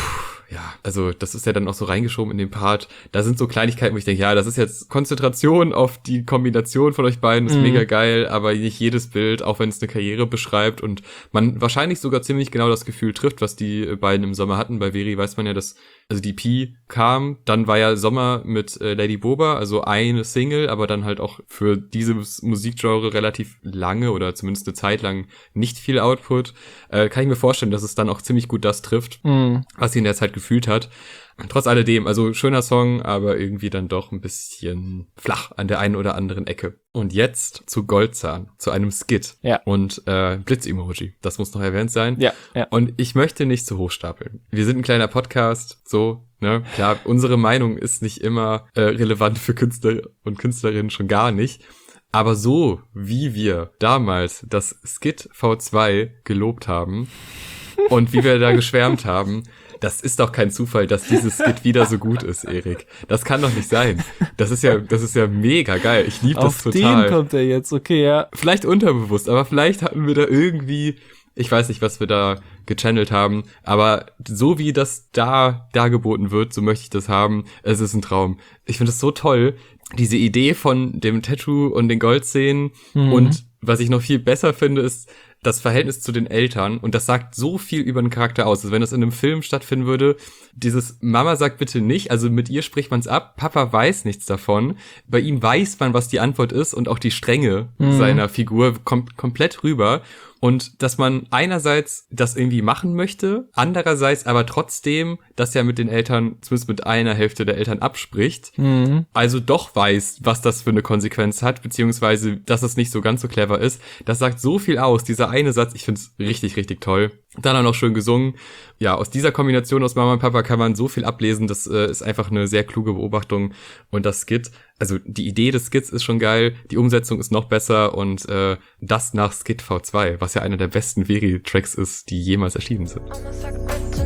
S1: ja, also das ist ja dann auch so reingeschoben in den Part. Da sind so Kleinigkeiten, wo ich denke, ja, das ist jetzt Konzentration auf die Kombination von euch beiden, ist mega geil, aber nicht jedes Bild, auch wenn es eine Karriere beschreibt und man wahrscheinlich sogar ziemlich genau das Gefühl trifft, was die beiden im Sommer hatten. Bei Veri weiß man ja, dass also die EP kam, dann war ja Sommer mit Lady Boba, also eine Single, aber dann halt auch für dieses Musikgenre relativ lange oder zumindest eine Zeit lang nicht viel Output. Kann ich mir vorstellen, dass es dann auch ziemlich gut das trifft, was sie in der Zeit gefühlt hat. Trotz alledem, also schöner Song, aber irgendwie dann doch ein bisschen flach an der einen oder anderen Ecke. Und jetzt zu Goldzahn, zu einem Skit.
S2: Ja.
S1: Und Blitz-Emoji, das muss noch erwähnt sein.
S2: Ja.
S1: Und ich möchte nicht zu hoch stapeln. Wir sind ein kleiner Podcast, so, ne? Klar, unsere Meinung ist nicht immer relevant für Künstler und Künstlerinnen, schon gar nicht. Aber so, wie wir damals das Skit V2 gelobt haben und wie wir da geschwärmt haben, das ist doch kein Zufall, dass dieses Skit wieder so gut ist, Erik. Das kann doch nicht sein. Das ist ja mega geil. Ich liebe das total.
S2: Auf den kommt er jetzt, okay, ja.
S1: Vielleicht unterbewusst, aber vielleicht hatten wir da irgendwie, ich weiß nicht, was wir da gechannelt haben, aber so wie das da geboten wird, so möchte ich das haben. Es ist ein Traum. Ich finde es so toll, diese Idee von dem Tattoo und den Goldszenen und was ich noch viel besser finde, ist das Verhältnis zu den Eltern und das sagt so viel über den Charakter aus. Also wenn das in einem Film stattfinden würde, dieses Mama sagt bitte nicht, also mit ihr spricht man es ab, Papa weiß nichts davon, bei ihm weiß man, was die Antwort ist und auch die Strenge seiner Figur kommt komplett rüber. Und dass man einerseits das irgendwie machen möchte, andererseits aber trotzdem das ja mit den Eltern, zumindest mit einer Hälfte der Eltern abspricht, also doch weiß, was das für eine Konsequenz hat, beziehungsweise, dass es nicht so ganz so clever ist. Das sagt so viel aus, dieser eine Satz, ich find's richtig, richtig toll. Dann auch noch schön gesungen. Ja, aus dieser Kombination aus Mama und Papa kann man so viel ablesen, das ist einfach eine sehr kluge Beobachtung. Und das Skit, also die Idee des Skits ist schon geil, die Umsetzung ist noch besser und das nach Skit V2, was ja einer der besten Veri-Tracks ist, die jemals erschienen sind.
S3: Mama, sag bitte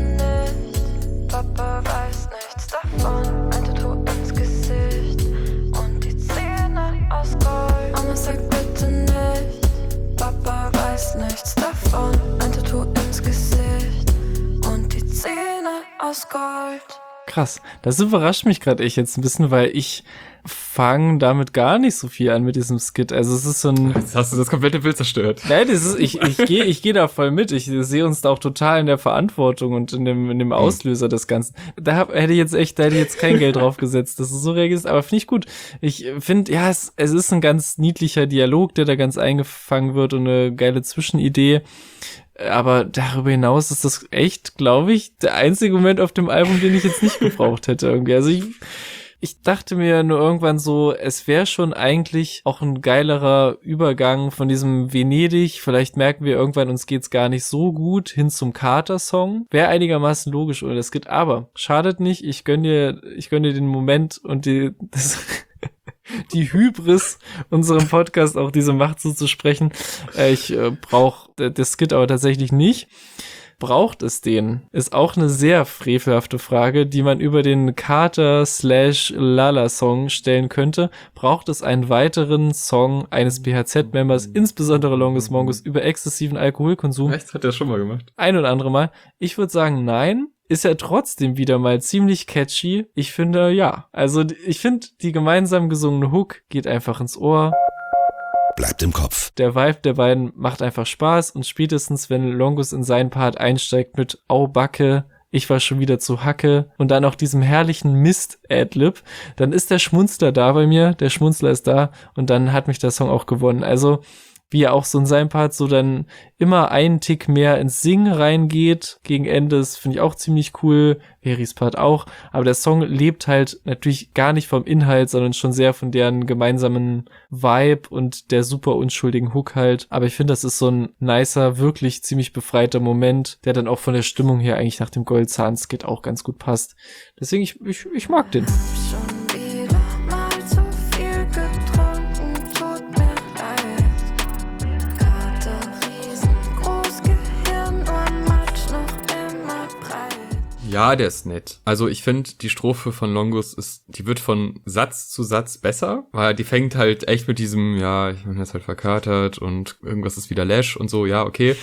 S3: nicht, Papa weiß nichts davon. Ein Tattoo ins Gesicht und die Zähne aus Gold. Mama, sag bitte nicht, Papa weiß nichts davon. Ein Tattoo ins Gesicht und die Zähne aus Gold.
S2: Krass. Das überrascht mich gerade echt jetzt ein bisschen, weil ich fange damit gar nicht so viel an mit diesem Skit. Also es ist so ein...
S1: Jetzt hast du das komplette Bild zerstört.
S2: Nein, das ist, ich gehe da voll mit. Ich sehe uns da auch total in der Verantwortung und in dem Auslöser des Ganzen. Da hätte ich jetzt kein Geld drauf gesetzt, dass du so reagierst, aber finde ich gut. Ich finde, ja, es ist ein ganz niedlicher Dialog, der da ganz eingefangen wird und eine geile Zwischenidee. Aber darüber hinaus ist das echt, glaube ich, der einzige Moment auf dem Album, den ich jetzt nicht gebraucht hätte irgendwie. Also ich dachte mir nur irgendwann so, es wäre schon eigentlich auch ein geilerer Übergang von diesem Venedig. Vielleicht merken wir irgendwann, uns geht's gar nicht so gut, hin zum Carter-Song. Wäre einigermaßen logisch, oder das geht. Aber schadet nicht, ich gönn dir den Moment und die Hybris, unserem Podcast auch diese Macht zuzusprechen. Ich brauche das Skit aber tatsächlich nicht. Braucht es den? Ist auch eine sehr frevelhafte Frage, die man über den Carter/Lala-Song stellen könnte. Braucht es einen weiteren Song eines BHZ-Members, insbesondere Longest Mongoose, über exzessiven Alkoholkonsum?
S1: Echt? Hat er schon mal gemacht?
S2: Ein oder andere Mal. Ich würde sagen, nein. Ist ja trotzdem wieder mal ziemlich catchy. Ich finde, ja. Also ich finde, die gemeinsam gesungene Hook geht einfach ins Ohr.
S4: Bleibt im Kopf.
S2: Der Vibe der beiden macht einfach Spaß und spätestens, wenn Longus in seinen Part einsteigt mit Au Backe, ich war schon wieder zu Hacke und dann auch diesem herrlichen Mist-Adlib, dann ist der Schmunzler da bei mir, der Schmunzler ist da und dann hat mich der Song auch gewonnen. Also wie er auch so in seinem Part so dann immer einen Tick mehr ins Singen reingeht. Gegen Ende, das finde ich auch ziemlich cool. Veris Part auch. Aber der Song lebt halt natürlich gar nicht vom Inhalt, sondern schon sehr von deren gemeinsamen Vibe und der super unschuldigen Hook halt. Aber ich finde, das ist so ein nicer, wirklich ziemlich befreiter Moment, der dann auch von der Stimmung her eigentlich nach dem Goldzahn-Skit auch ganz gut passt. Deswegen, ich mag den.
S3: Schon wieder mal zu viel getrunken, tut mir leid. Kater riesengroß, Gehirn und Matsch noch immer breit.
S1: Ja, der ist nett. Also ich finde, die Strophe von Longus die wird von Satz zu Satz besser, weil die fängt halt echt mit diesem, ja, ich bin jetzt halt verkatert und irgendwas ist wieder Lash und so, ja, okay.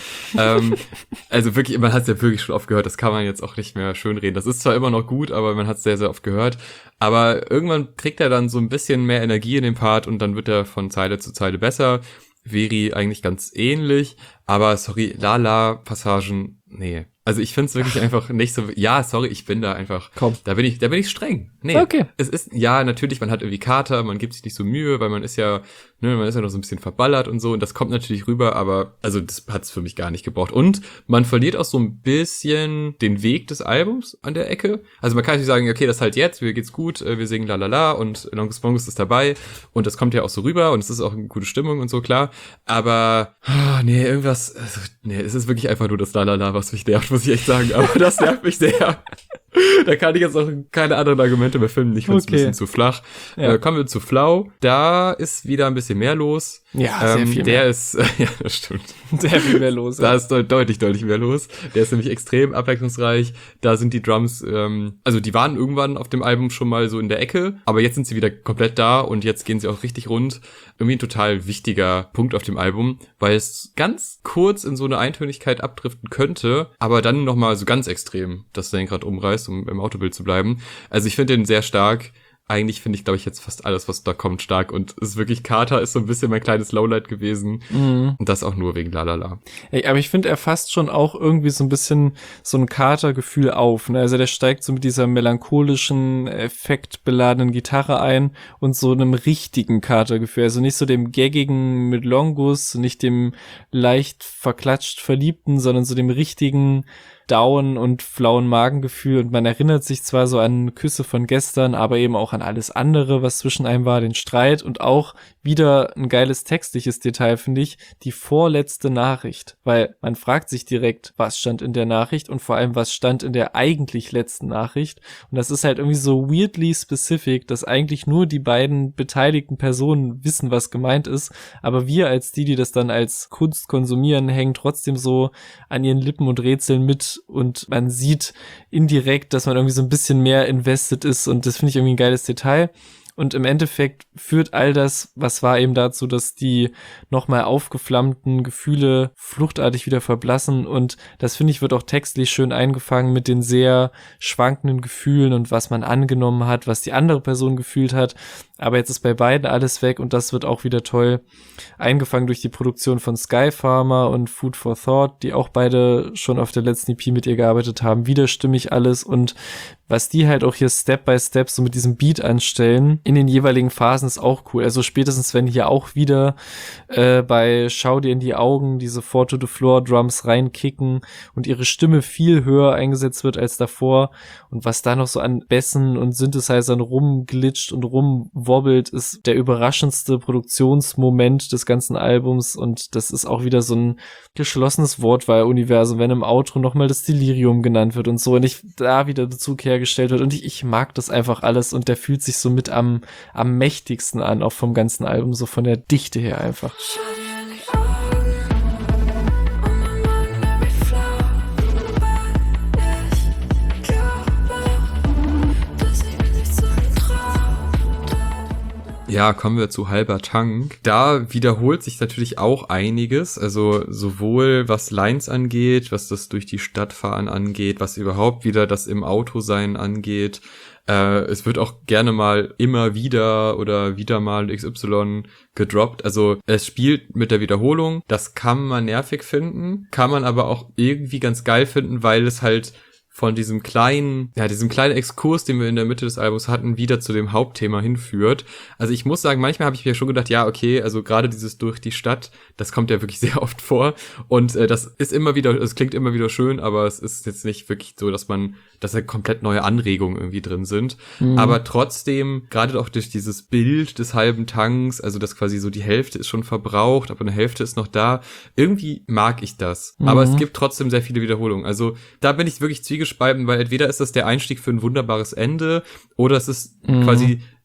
S1: Also wirklich, man hat es ja wirklich schon oft gehört, das kann man jetzt auch nicht mehr schönreden. Das ist zwar immer noch gut, aber man hat es sehr, sehr oft gehört. Aber irgendwann kriegt er dann so ein bisschen mehr Energie in den Part und dann wird er von Zeile zu Zeile besser. Veri eigentlich ganz ähnlich, aber sorry, Passagen, nee. Also ich finde es wirklich einfach nicht so, ja, sorry, ich bin da einfach, da bin ich streng. Nee,
S2: okay.
S1: Es ist, ja, natürlich, man hat irgendwie Kater, man gibt sich nicht so Mühe, weil man ist ja noch so ein bisschen verballert und so und das kommt natürlich rüber, aber also das hat's für mich gar nicht gebraucht. Und man verliert auch so ein bisschen den Weg des Albums an der Ecke. Also man kann nicht sagen, okay, das ist halt jetzt, mir geht's gut, wir singen Lalala und Longus Bongus ist dabei und das kommt ja auch so rüber und es ist auch eine gute Stimmung und so, klar. Aber, nee, irgendwas, also, nee, es ist wirklich einfach nur das Lalala, was mich nervt, muss ich echt sagen. Aber das nervt mich sehr. Da kann ich jetzt auch keine anderen Argumente mehr finden. Ich finde es ein bisschen zu flach.
S2: Ja.
S1: Kommen wir zu Flau. Da ist wieder ein bisschen mehr los.
S2: Ja, sehr viel
S1: der
S2: mehr.
S1: ist, ja, das stimmt.
S2: Sehr viel mehr los.
S1: Da ist deutlich mehr los. Der ist nämlich extrem abwechslungsreich. Da sind die Drums, also die waren irgendwann auf dem Album schon mal so in der Ecke, aber jetzt sind sie wieder komplett da und jetzt gehen sie auch richtig rund. Irgendwie ein total wichtiger Punkt auf dem Album, weil es ganz kurz in so eine Eintönigkeit abdriften könnte, aber dann nochmal so ganz extrem das Lenkrad umreißt, um im Autobild zu bleiben. Also ich finde den sehr stark. Eigentlich finde ich, glaube ich, jetzt fast alles, was da kommt, stark. Und es ist wirklich, Kater ist so ein bisschen mein kleines Lowlight gewesen. Mhm. Und das auch nur wegen Lalala.
S2: Ey, aber ich finde, er fasst schon auch irgendwie so ein bisschen so ein Kater-Gefühl auf. Ne? Also der steigt so mit dieser melancholischen, effektbeladenen Gitarre ein und so einem richtigen Kater-Gefühl. Also nicht so dem gaggigen mit Longus, nicht dem leicht verklatscht Verliebten, sondern so dem richtigen Down- und flauen Magengefühl und man erinnert sich zwar so an Küsse von gestern, aber eben auch an alles andere, was zwischen einem war, den Streit und auch wieder ein geiles textliches Detail, finde ich, die vorletzte Nachricht, weil man fragt sich direkt, was stand in der Nachricht und vor allem, was stand in der eigentlich letzten Nachricht und das ist halt irgendwie so weirdly specific, dass eigentlich nur die beiden beteiligten Personen wissen, was gemeint ist, aber wir als die das dann als Kunst konsumieren, hängen trotzdem so an ihren Lippen und rätseln mit und man sieht indirekt, dass man irgendwie so ein bisschen mehr invested ist und das finde ich irgendwie ein geiles Detail. Und im Endeffekt führt all das, was war eben dazu, dass die nochmal aufgeflammten Gefühle fluchtartig wieder verblassen und das finde ich wird auch textlich schön eingefangen mit den sehr schwankenden Gefühlen und was man angenommen hat, was die andere Person gefühlt hat. Aber jetzt ist bei beiden alles weg und das wird auch wieder toll eingefangen durch die Produktion von Sky Farmer und Food for Thought, die auch beide schon auf der letzten EP mit ihr gearbeitet haben. Widerstimmig alles und was die halt auch hier Step by Step so mit diesem Beat anstellen in den jeweiligen Phasen ist auch cool. Also spätestens wenn hier auch wieder bei Schau dir in die Augen diese Four to the Floor Drums reinkicken und ihre Stimme viel höher eingesetzt wird als davor und was da noch so an Bässen und Synthesizern rumglitscht und rumwobbelt, ist der überraschendste Produktionsmoment des ganzen Albums und das ist auch wieder so ein geschlossenes Wortwahl-Universum, wenn im Outro nochmal das Delirium genannt wird und so und ich da wieder Bezug hergestellt wird und ich mag das einfach alles und der fühlt sich so mit am mächtigsten an, auch vom ganzen Album, so von der Dichte her einfach.
S3: Schau dir in die Augen und mein Magen, der wird flau, weil ich glaube, dass ich mir nichts sagen traue.
S1: Ja, kommen wir zu Halber Tank. Da wiederholt sich natürlich auch einiges, also sowohl was Lines angeht, was das durch die Stadt fahren angeht, was überhaupt wieder das im Auto sein angeht. Es wird auch gerne mal immer wieder oder wieder mal XY gedroppt. Also es spielt mit der Wiederholung. Das kann man nervig finden, kann man aber auch irgendwie ganz geil finden, weil es halt von diesem kleinen Exkurs, den wir in der Mitte des Albums hatten, wieder zu dem Hauptthema hinführt. Also ich muss sagen, manchmal habe ich mir schon gedacht, ja, okay, also gerade dieses durch die Stadt, das kommt ja wirklich sehr oft vor und das ist immer wieder, es klingt immer wieder schön, aber es ist jetzt nicht wirklich so, dass da komplett neue Anregungen irgendwie drin sind. Aber trotzdem, gerade auch durch dieses Bild des halben Tanks, also dass quasi so die Hälfte ist schon verbraucht, aber eine Hälfte ist noch da, irgendwie mag ich das. Aber es gibt trotzdem sehr viele Wiederholungen. Also da bin ich wirklich zwiegespalten, weil entweder ist das der Einstieg für ein wunderbares Ende oder es ist quasi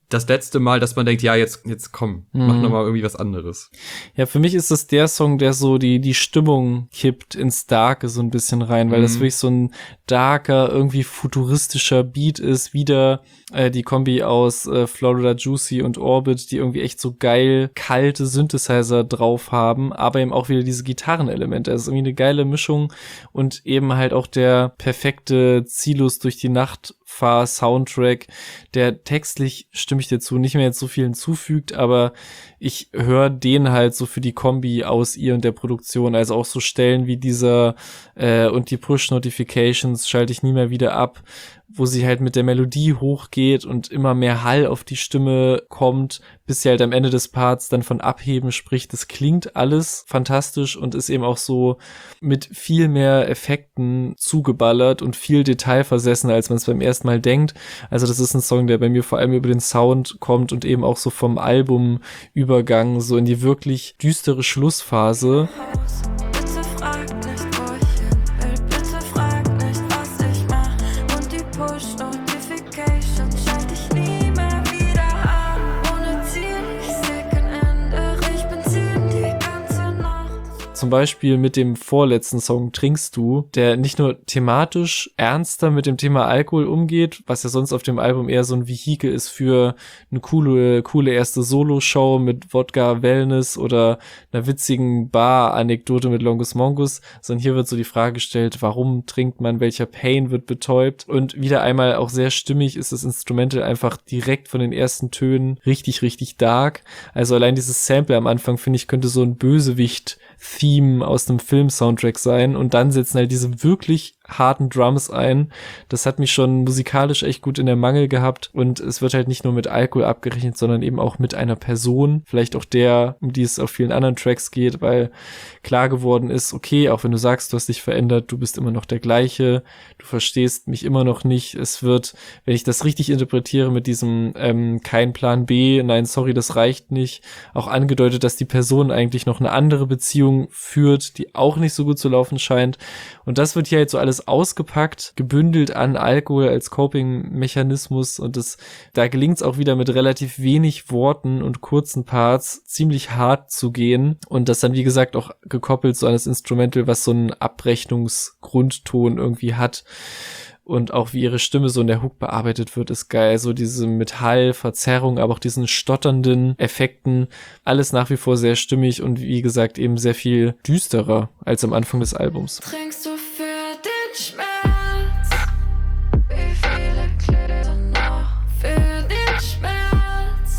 S1: das letzte Mal, dass man denkt, ja, jetzt komm, mach nochmal irgendwie was anderes.
S2: Ja, für mich ist das der Song, der so die Stimmung kippt ins Darke so ein bisschen rein, weil das wirklich so ein darker, irgendwie futuristischer Beat ist. Wieder die Kombi aus Florida Juicy und Orbit, die irgendwie echt so geil kalte Synthesizer drauf haben, aber eben auch wieder diese Gitarrenelemente. Das ist irgendwie eine geile Mischung und eben halt auch der perfekte Ziellos durch die Nacht Soundtrack, der textlich, stimme ich dir zu, nicht mehr jetzt so viel hinzufügt, aber ich höre den halt so für die Kombi aus ihr und der Produktion, also auch so Stellen wie dieser und die Push-Notifications schalte ich nie mehr wieder ab, wo sie halt mit der Melodie hochgeht und immer mehr Hall auf die Stimme kommt, bis sie halt am Ende des Parts dann von Abheben spricht. Das klingt alles fantastisch und ist eben auch so mit viel mehr Effekten zugeballert und viel detailversessen, als man es beim ersten Mal denkt. Also das ist ein Song, der bei mir vor allem über den Sound kommt und eben auch so vom Albumübergang so in die wirklich düstere Schlussphase.
S3: Bitte frag nicht, wo ich hin will. Bitte frag nicht, was ich mach. Und die Push-Notification schalte ich nie mehr wieder an. Ohne Ziel, ich seh kein Ende. Ich Benzin die ganze Nacht.
S2: Zum Beispiel mit dem vorletzten Song Trinkst du, der nicht nur thematisch ernster mit dem Thema Alkohol umgeht, was ja sonst auf dem Album eher so ein Vehikel ist für eine coole erste Solo-Show mit Wodka Wellness oder einer witzigen Bar-Anekdote mit Longus Mongus, sondern hier wird so die Frage gestellt, warum trinkt man, welcher Pain wird betäubt, und wieder einmal auch sehr stimmig ist das Instrumental einfach direkt von den ersten Tönen richtig, richtig dark. Also allein dieses Sample am Anfang, finde ich, könnte so ein Bösewicht-Theme aus einem Film-Soundtrack sein, und dann setzen halt diese wirklich harten Drums ein. Das hat mich schon musikalisch echt gut in der Mangel gehabt, und es wird halt nicht nur mit Alkohol abgerechnet, sondern eben auch mit einer Person, vielleicht auch der, um die es auf vielen anderen Tracks geht, weil klar geworden ist, okay, auch wenn du sagst, du hast dich verändert, du bist immer noch der gleiche, du verstehst mich immer noch nicht. Es wird, wenn ich das richtig interpretiere mit diesem kein Plan B, nein, sorry, das reicht nicht, auch angedeutet, dass die Person eigentlich noch eine andere Beziehung führt, die auch nicht so gut zu laufen scheint, und das wird hier halt so alles ausgepackt, gebündelt an Alkohol als Coping-Mechanismus, und da gelingt es auch wieder mit relativ wenig Worten und kurzen Parts ziemlich hart zu gehen, und das dann wie gesagt auch gekoppelt so an das Instrumental, was so einen Abrechnungsgrundton irgendwie hat. Und auch wie ihre Stimme so in der Hook bearbeitet wird, ist geil. So diese Metallverzerrung, aber auch diesen stotternden Effekten. Alles nach wie vor sehr stimmig und wie gesagt eben sehr viel düsterer als am Anfang des Albums.
S3: Trinkst du für den Schmerz? Wie viele Gläser noch für den Schmerz?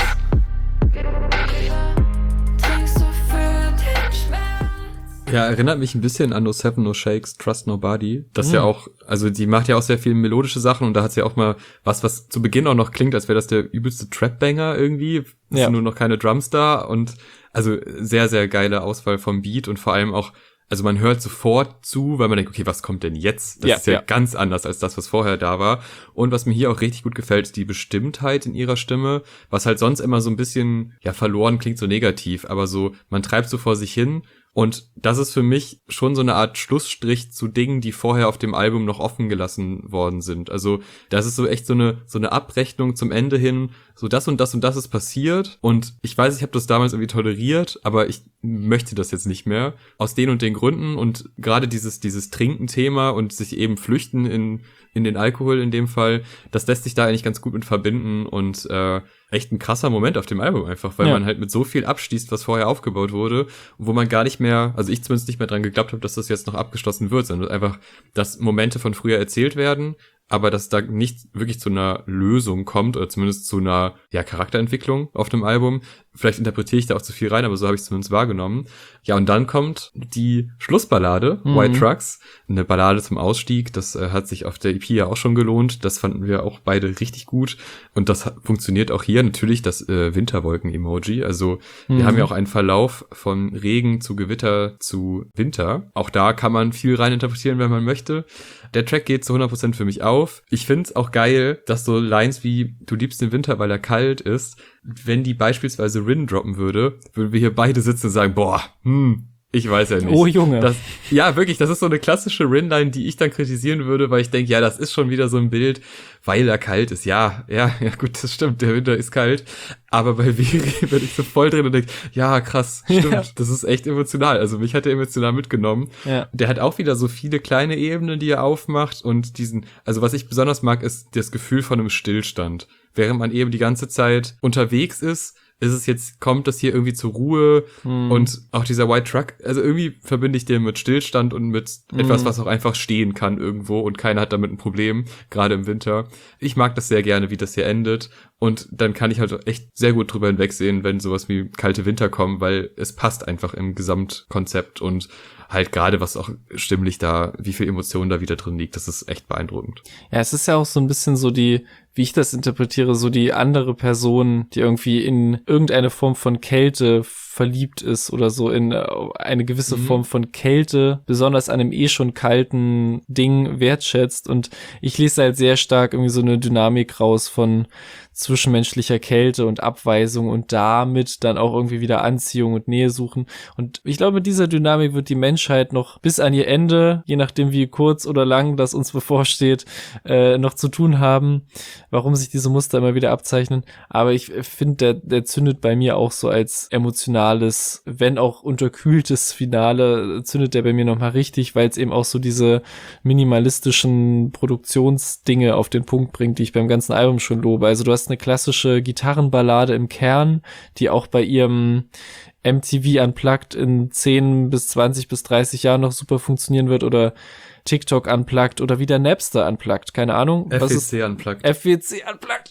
S3: Trinkst du für den Schmerz?
S1: Ja, erinnert mich ein bisschen an No Seven No Shakes, Trust Nobody. Das ja auch, also die macht ja auch sehr viel melodische Sachen, und da hat sie ja auch mal was zu Beginn auch noch klingt, als wäre das der übelste Trap-Banger irgendwie. Es sind nur noch keine Drums da, und also sehr, sehr geile Auswahl vom Beat, und vor allem auch, also man hört sofort zu, weil man denkt, okay, was kommt denn jetzt? Das ist ja ganz anders als das, was vorher da war. Und was mir hier auch richtig gut gefällt, ist die Bestimmtheit in ihrer Stimme, was halt sonst immer so ein bisschen, ja, verloren klingt so negativ, aber so, man treibt so vor sich hin. Und das ist für mich schon so eine Art Schlussstrich zu Dingen, die vorher auf dem Album noch offen gelassen worden sind. Also das ist so echt so eine Abrechnung zum Ende hin, so das und das und das ist passiert, und ich weiß, ich habe das damals irgendwie toleriert, aber ich möchte das jetzt nicht mehr, aus den und den Gründen, und gerade dieses Trinken-Thema und sich eben flüchten in den Alkohol in dem Fall, das lässt sich da eigentlich ganz gut mit verbinden, und echt ein krasser Moment auf dem Album einfach, weil man halt mit so viel abschließt, was vorher aufgebaut wurde, wo man gar nicht mehr, also ich zumindest nicht mehr dran geglaubt habe, dass das jetzt noch abgeschlossen wird, sondern einfach, dass Momente von früher erzählt werden, aber dass da nicht wirklich zu einer Lösung kommt, oder zumindest zu einer, ja, Charakterentwicklung auf dem Album. Vielleicht interpretiere ich da auch zu viel rein, aber so habe ich es zumindest wahrgenommen. Ja, und dann kommt die Schlussballade, White Trucks, eine Ballade zum Ausstieg. Das hat sich auf der EP ja auch schon gelohnt. Das fanden wir auch beide richtig gut. Und das funktioniert auch hier. Natürlich das Winterwolken-Emoji. Also wir haben ja auch einen Verlauf von Regen zu Gewitter zu Winter. Auch da kann man viel rein interpretieren, wenn man möchte. Der Track geht zu 100% für mich auf. Ich finde es auch geil, dass so Lines wie "Du liebst den Winter, weil er kalt ist", wenn die beispielsweise Rin droppen würde, würden wir hier beide sitzen und sagen, boah, Ich weiß ja nicht.
S2: Oh Junge.
S1: Ja, wirklich, das ist so eine klassische Rin-Line, die ich dann kritisieren würde, weil ich denke, ja, das ist schon wieder so ein Bild, weil er kalt ist. Ja, gut, das stimmt, der Winter ist kalt. Aber bei Viri bin ich so voll drin und denke, ja, krass, stimmt, ja. Das ist echt emotional. Also mich hat er emotional mitgenommen. Ja. Der hat auch wieder so viele kleine Ebenen, die er aufmacht und also was ich besonders mag, ist das Gefühl von einem Stillstand. Während man eben die ganze Zeit unterwegs ist, kommt das hier irgendwie zur Ruhe und auch dieser White Truck, also irgendwie verbinde ich den mit Stillstand und mit etwas, was auch einfach stehen kann irgendwo und keiner hat damit ein Problem, gerade im Winter. Ich mag das sehr gerne, wie das hier endet und dann kann ich halt echt sehr gut drüber hinwegsehen, wenn sowas wie kalte Winter kommen, weil es passt einfach im Gesamtkonzept und halt gerade was auch stimmlich da, wie viel Emotion da wieder drin liegt, das ist echt beeindruckend.
S2: Ja, es ist ja auch so ein bisschen so wie ich das interpretiere, so die andere Person, die irgendwie in irgendeine Form von Kälte verliebt ist oder so in eine gewisse Form von Kälte, besonders an einem schon kalten Ding wertschätzt. Und ich lese halt sehr stark irgendwie so eine Dynamik raus von zwischenmenschlicher Kälte und Abweisung und damit dann auch irgendwie wieder Anziehung und Nähe suchen. Und ich glaube, mit dieser Dynamik wird die Menschheit noch bis an ihr Ende, je nachdem wie kurz oder lang das uns bevorsteht, noch zu tun haben, warum sich diese Muster immer wieder abzeichnen. Aber ich finde, der zündet bei mir auch so als emotionales, wenn auch unterkühltes Finale, zündet der bei mir nochmal richtig, weil es eben auch so diese minimalistischen Produktionsdinge auf den Punkt bringt, die ich beim ganzen Album schon lobe. Also du hast eine klassische Gitarrenballade im Kern, die auch bei ihrem MTV Unplugged in 10 bis 20 bis 30 Jahren noch super funktionieren wird oder TikTok Unplugged oder wieder Napster Unplugged, keine Ahnung.
S1: FWC Unplugged.
S2: FWC Unplugged.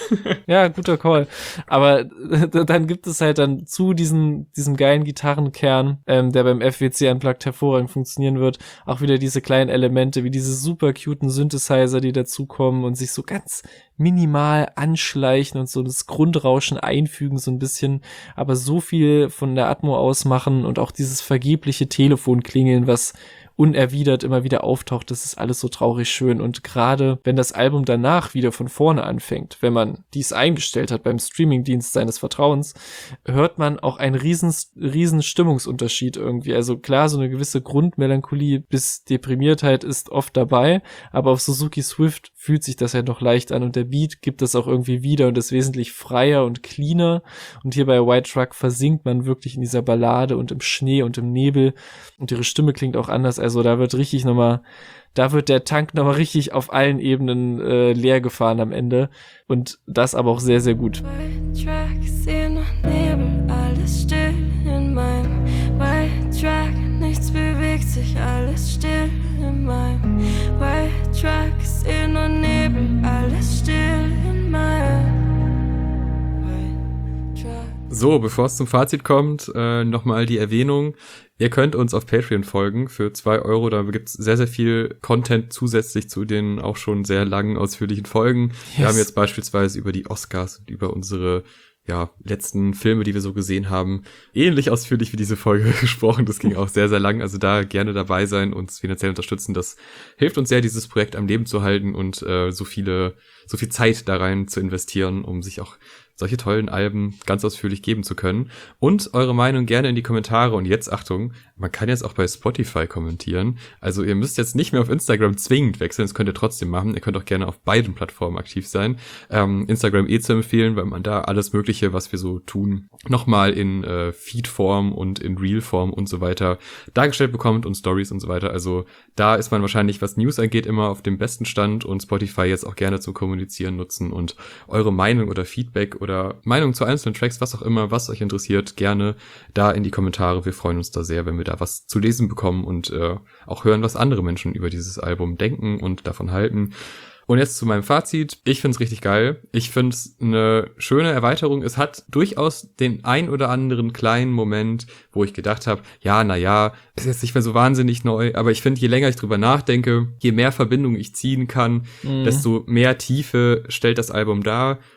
S2: Ja, guter Call. Aber dann gibt es halt dann zu diesem geilen Gitarrenkern, der beim FWC Unplugged hervorragend funktionieren wird, auch wieder diese kleinen Elemente, wie diese super cuten Synthesizer, die dazukommen und sich so ganz minimal anschleichen und so das Grundrauschen einfügen so ein bisschen, aber so viel von der Atmo ausmachen und auch dieses vergebliche Telefonklingeln, was unerwidert immer wieder auftaucht, das ist alles so traurig schön und gerade wenn das Album danach wieder von vorne anfängt, wenn man dies eingestellt hat beim Streamingdienst seines Vertrauens, hört man auch einen riesen Stimmungsunterschied irgendwie, also klar, so eine gewisse Grundmelancholie bis Deprimiertheit ist oft dabei, aber auf Suzuki Swift fühlt sich das halt noch leicht an und der Beat gibt das auch irgendwie wieder und ist wesentlich freier und cleaner und hier bei White Truck versinkt man wirklich in dieser Ballade und im Schnee und im Nebel und ihre Stimme klingt auch anders. Also da wird der Tank nochmal richtig auf allen Ebenen leer gefahren am Ende. Und das aber auch sehr, sehr gut.
S3: White Truck, seh noch Nebel, alles still in meinem White Truck, nichts bewegt sich, alles still in meinem White Truck, seh noch Nebel, alles still in meinem White Truck.
S1: So, bevor es zum Fazit kommt, nochmal die Erwähnung. Ihr könnt uns auf Patreon folgen für 2 €. Da gibt's sehr, sehr viel Content zusätzlich zu den auch schon sehr langen, ausführlichen Folgen. Yes. Wir haben jetzt beispielsweise über die Oscars und über unsere letzten Filme, die wir so gesehen haben, ähnlich ausführlich wie diese Folge gesprochen. Das ging auch sehr, sehr lang. Also da gerne dabei sein, uns finanziell unterstützen. Das hilft uns sehr, dieses Projekt am Leben zu halten und so viel Zeit da rein zu investieren, um sich auch solche tollen Alben ganz ausführlich geben zu können. Und eure Meinung gerne in die Kommentare. Und jetzt, Achtung, man kann jetzt auch bei Spotify kommentieren. Also ihr müsst jetzt nicht mehr auf Instagram zwingend wechseln, das könnt ihr trotzdem machen. Ihr könnt auch gerne auf beiden Plattformen aktiv sein. Instagram zu empfehlen, weil man da alles Mögliche, was wir so tun, nochmal in Feed-Form und in Reel-Form und so weiter dargestellt bekommt und Stories und so weiter. Also da ist man wahrscheinlich, was News angeht, immer auf dem besten Stand und Spotify jetzt auch gerne zum Kommunizieren nutzen und eure Meinung oder Feedback oder Meinung zu einzelnen Tracks, was auch immer, was euch interessiert, gerne da in die Kommentare. Wir freuen uns da sehr, wenn wir da was zu lesen bekommen und auch hören, was andere Menschen über dieses Album denken und davon halten. Und jetzt zu meinem Fazit. Ich find's richtig geil. Ich find's eine schöne Erweiterung. Es hat durchaus den ein oder anderen kleinen Moment, wo ich gedacht habe, ist jetzt nicht mehr so wahnsinnig neu, aber ich finde, je länger ich drüber nachdenke, je mehr Verbindungen ich ziehen kann, desto mehr Tiefe stellt das Album dar.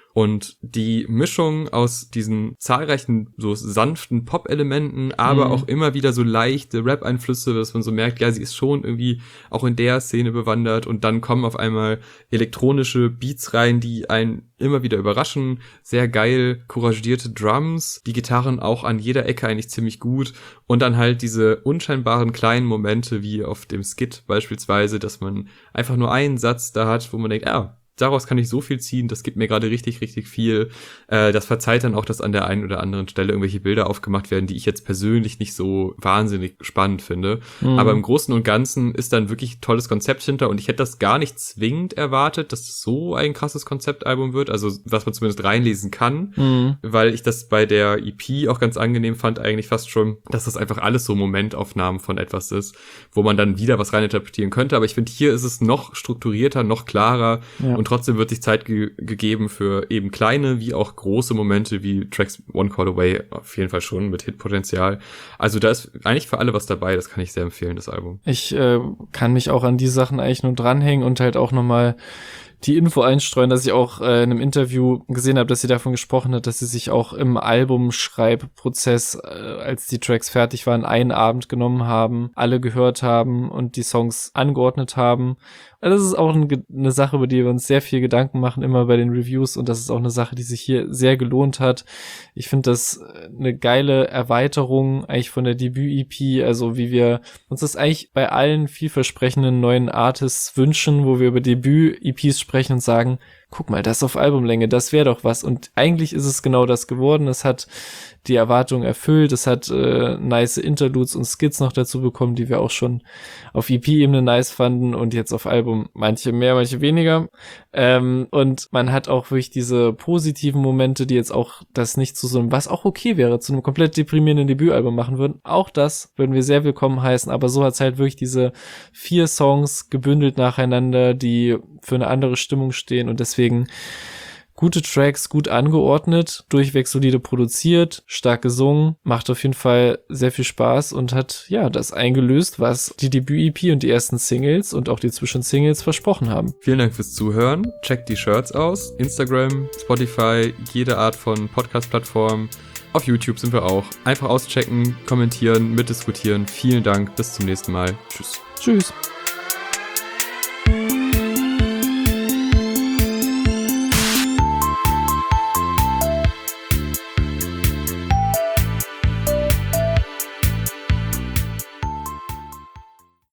S1: Und die Mischung aus diesen zahlreichen so sanften Pop-Elementen, aber auch immer wieder so leichte Rap-Einflüsse, dass man so merkt, ja, sie ist schon irgendwie auch in der Szene bewandert, und dann kommen auf einmal elektronische Beats rein, die einen immer wieder überraschen, sehr geil couragierte Drums, die Gitarren auch an jeder Ecke eigentlich ziemlich gut, und dann halt diese unscheinbaren kleinen Momente wie auf dem Skit beispielsweise, dass man einfach nur einen Satz da hat, wo man denkt, daraus kann ich so viel ziehen, das gibt mir gerade richtig, richtig viel. Das verzeiht dann auch, dass an der einen oder anderen Stelle irgendwelche Bilder aufgemacht werden, die ich jetzt persönlich nicht so wahnsinnig spannend finde. Aber im Großen und Ganzen ist dann wirklich tolles Konzept hinter, und ich hätte das gar nicht zwingend erwartet, dass es so ein krasses Konzeptalbum wird, also was man zumindest reinlesen kann, weil ich das bei der EP auch ganz angenehm fand, eigentlich fast schon, dass das einfach alles so Momentaufnahmen von etwas ist, wo man dann wieder was reininterpretieren könnte. Aber ich finde, hier ist es noch strukturierter, noch klarer, und trotzdem wird sich Zeit gegeben für eben kleine wie auch große Momente wie Tracks One Call Away, auf jeden Fall schon mit Hitpotenzial. Also da ist eigentlich für alle was dabei, das kann ich sehr empfehlen, das Album.
S2: Ich kann mich auch an die Sachen eigentlich nur dranhängen und halt auch nochmal die Info einstreuen, dass ich auch in einem Interview gesehen habe, dass sie davon gesprochen hat, dass sie sich auch im Albumschreibprozess, als die Tracks fertig waren, einen Abend genommen haben, alle gehört haben und die Songs angeordnet haben. Also das ist auch eine Sache, über die wir uns sehr viel Gedanken machen, immer bei den Reviews, und das ist auch eine Sache, die sich hier sehr gelohnt hat. Ich finde das eine geile Erweiterung eigentlich von der Debüt-EP, also wie wir uns das eigentlich bei allen vielversprechenden neuen Artists wünschen, wo wir über Debüt-EPs sprechen und sagen, guck mal, das auf Albumlänge, das wäre doch was. Und eigentlich ist es genau das geworden. Es hat die Erwartung erfüllt. Es hat nice Interludes und Skits noch dazu bekommen, die wir auch schon auf EP-Ebene nice fanden, und jetzt auf Album manche mehr, manche weniger. Und man hat auch wirklich diese positiven Momente, die jetzt auch das nicht zu so einem, was auch okay wäre, zu einem komplett deprimierenden Debütalbum machen würden. Auch das würden wir sehr willkommen heißen, aber so hat es halt wirklich diese 4 Songs gebündelt nacheinander, die für eine andere Stimmung stehen, und deswegen gute Tracks, gut angeordnet, durchweg solide produziert, stark gesungen, macht auf jeden Fall sehr viel Spaß und hat ja das eingelöst, was die Debüt-EP und die ersten Singles und auch die Zwischensingles versprochen haben.
S1: Vielen Dank fürs Zuhören. Checkt die Shirts aus. Instagram, Spotify, jede Art von Podcast-Plattform. Auf YouTube sind wir auch. Einfach auschecken, kommentieren, mitdiskutieren. Vielen Dank. Bis zum nächsten Mal. Tschüss.
S2: Tschüss.